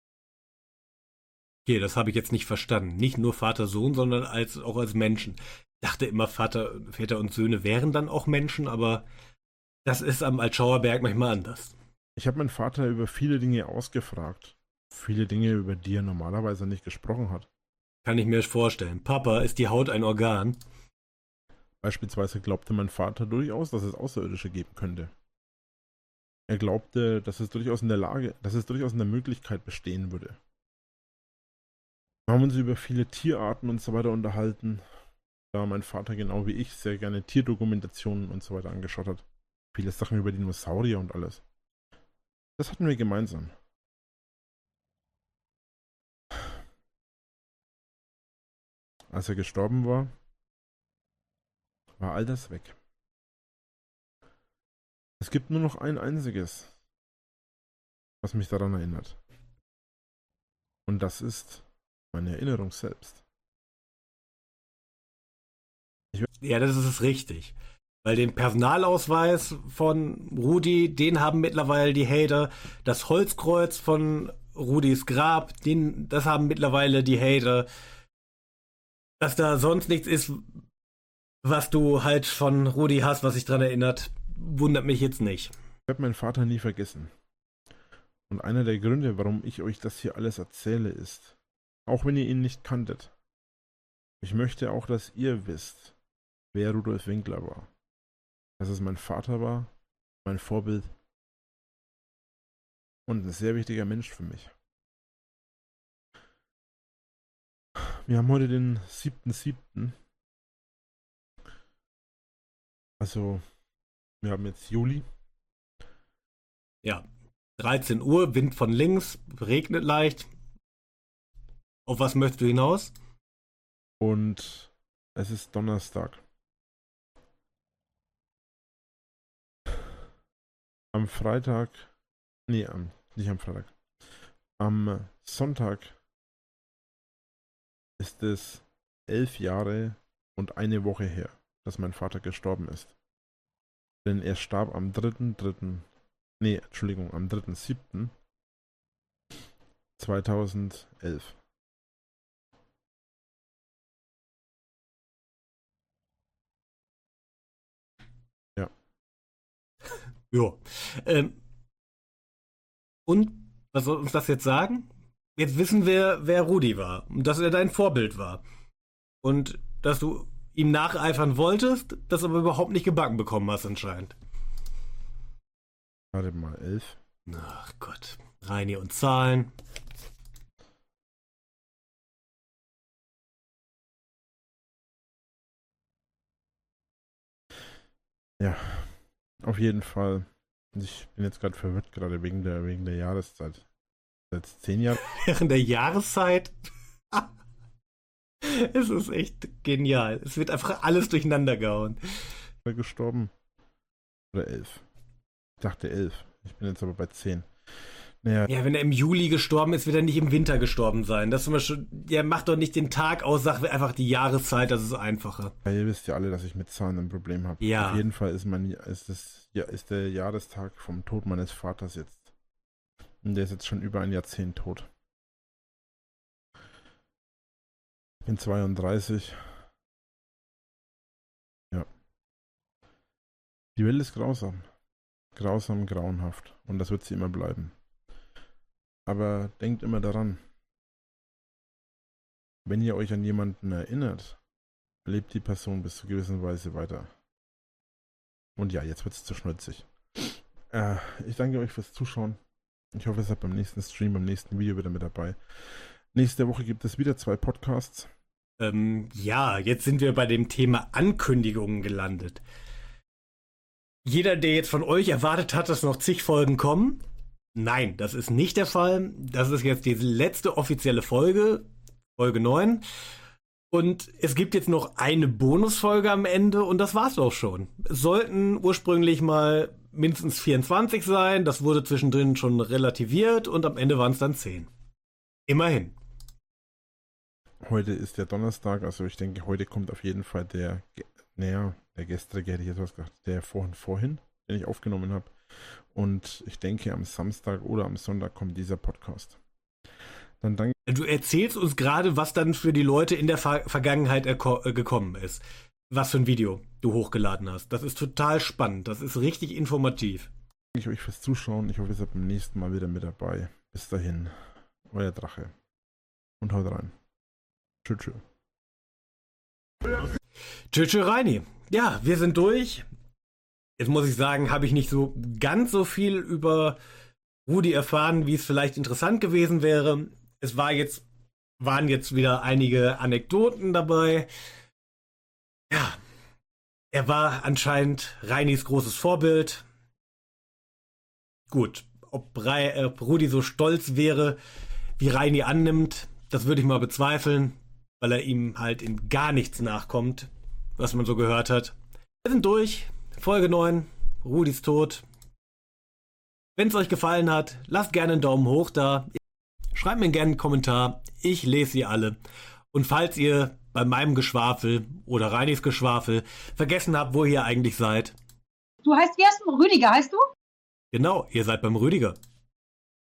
Okay, das habe ich jetzt nicht verstanden. Nicht nur Vater-Sohn, sondern als, auch als Menschen. Ich dachte immer, Vater, Väter und Söhne wären dann auch Menschen, aber das ist am Altschauerberg manchmal anders.
Ich habe meinen Vater über viele Dinge ausgefragt. Viele Dinge, über die er normalerweise nicht gesprochen hat.
Kann ich mir vorstellen. Papa, ist die Haut ein Organ?
Beispielsweise glaubte mein Vater durchaus, dass es Außerirdische geben könnte. Er glaubte, dass es durchaus in der Lage, dass es durchaus in der Möglichkeit bestehen würde. Wir haben uns über viele Tierarten und so weiter unterhalten, da mein Vater genau wie ich sehr gerne Tierdokumentationen und so weiter angeschaut hat. Viele Sachen über Dinosaurier und alles. Das hatten wir gemeinsam. Als er gestorben war, war all das weg. Es gibt nur noch ein einziges, was mich daran erinnert. Und das ist meine Erinnerung selbst.
Ja, das ist richtig. Weil den Personalausweis von Rudi, den haben mittlerweile die Hater. Das Holzkreuz von Rudis Grab, den, das haben mittlerweile die Hater. Dass da sonst nichts ist, was du halt von Rudi hast, was sich dran erinnert, wundert mich jetzt nicht.
Ich werde meinen Vater nie vergessen. Und einer der Gründe, warum ich euch das hier alles erzähle, ist, auch wenn ihr ihn nicht kanntet, ich möchte auch, dass ihr wisst, wer Rudolf Winkler war. Dass es mein Vater war, mein Vorbild und ein sehr wichtiger Mensch für mich. Wir haben heute den siebten siebten Also, wir haben jetzt Juli.
Ja, dreizehn Uhr, Wind von links, regnet leicht. Auf was möchtest du hinaus?
Und es ist Donnerstag. Am Freitag, nee, am, nicht am Freitag. Am Sonntag ist es elf Jahre und eine Woche her, dass mein Vater gestorben ist. Denn er starb am dritten dritten Nee, Entschuldigung, am dritten siebten zweitausendelf. Ja.
Jo. Ähm, und was soll uns das jetzt sagen? Jetzt wissen wir, wer Rudi war und dass er dein Vorbild war. Und dass du ihm nacheifern wolltest, das aber überhaupt nicht gebacken bekommen hast anscheinend.
Warte mal, elf.
Ach Gott. Reini und Zahlen.
Ja, auf jeden Fall. Ich bin jetzt gerade verwirrt, gerade wegen der, wegen der Jahreszeit. Seit zehn Jahren.
Während der Jahreszeit. Es ist echt genial. Es wird einfach alles durcheinander gehauen.
Gestorben. Oder elf. Ich dachte elf. Ich bin jetzt aber bei zehn. Naja.
Ja, wenn er im Juli gestorben ist, wird er nicht im Winter gestorben sein. Das ist immer schon, der macht doch nicht den Tag aus, sagt einfach die Jahreszeit, das ist einfacher.
Ja, ihr wisst ja alle, dass ich mit Zahlen ein Problem habe.
Ja.
Auf jeden Fall ist, mein, ist, das, ja, ist der Jahrestag vom Tod meines Vaters jetzt. Und der ist jetzt schon über ein Jahrzehnt tot. Ich bin zweiunddreißig. Ja. Die Welt ist grausam. Grausam, grauenhaft. Und das wird sie immer bleiben. Aber denkt immer daran, wenn ihr euch an jemanden erinnert, lebt die Person bis zu gewissen Weise weiter. Und ja, jetzt wird es zu schnulzig. Äh, ich danke euch fürs Zuschauen. Ich hoffe, ihr seid beim nächsten Stream, beim nächsten Video wieder mit dabei. Nächste Woche gibt es wieder zwei Podcasts.
Ähm, ja, jetzt sind wir bei dem Thema Ankündigungen gelandet. Jeder, der jetzt von euch erwartet hat, dass noch zig Folgen kommen, nein, das ist nicht der Fall. Das ist jetzt die letzte offizielle Folge, Folge neun. Und es gibt jetzt noch eine Bonusfolge am Ende und das war's auch schon. Es sollten ursprünglich mal mindestens vierundzwanzig sein, das wurde zwischendrin schon relativiert und am Ende waren es dann zehn. Immerhin.
Heute ist der Donnerstag, also ich denke, heute kommt auf jeden Fall der, naja, der gestrige hätte ich jetzt was gesagt, der vorhin, vorhin, den ich aufgenommen habe. Und ich denke, am Samstag oder am Sonntag kommt dieser Podcast. Dann danke.
Du erzählst uns gerade, was dann für die Leute in der Ver- Vergangenheit erko- äh, gekommen ist. Was für ein Video du hochgeladen hast. Das ist total spannend. Das ist richtig informativ.
Danke euch fürs Zuschauen. Ich hoffe, ihr seid beim nächsten Mal wieder mit dabei. Bis dahin, euer Drache. Und haut rein. Tschüss. Tschüss.
Tschüss, tschüss, Reini. Ja, wir sind durch. Jetzt muss ich sagen, habe ich nicht so ganz so viel über Rudi erfahren, wie es vielleicht interessant gewesen wäre. Es war jetzt, waren jetzt wieder einige Anekdoten dabei. Ja, er war anscheinend Reinis großes Vorbild. Gut, ob, Re- ob Rudi so stolz wäre, wie Reini annimmt, das würde ich mal bezweifeln, weil er ihm halt in gar nichts nachkommt, was man so gehört hat. Wir sind durch. Folge neun. Rudis Tod. Wenn es euch gefallen hat, lasst gerne einen Daumen hoch da. Schreibt mir gerne einen Kommentar. Ich lese sie alle. Und falls ihr bei meinem Geschwafel oder Reinis Geschwafel vergessen habt, wo ihr eigentlich seid.
Du heißt, wie heißt du? Rüdiger heißt du?
Genau, ihr seid beim Rüdiger.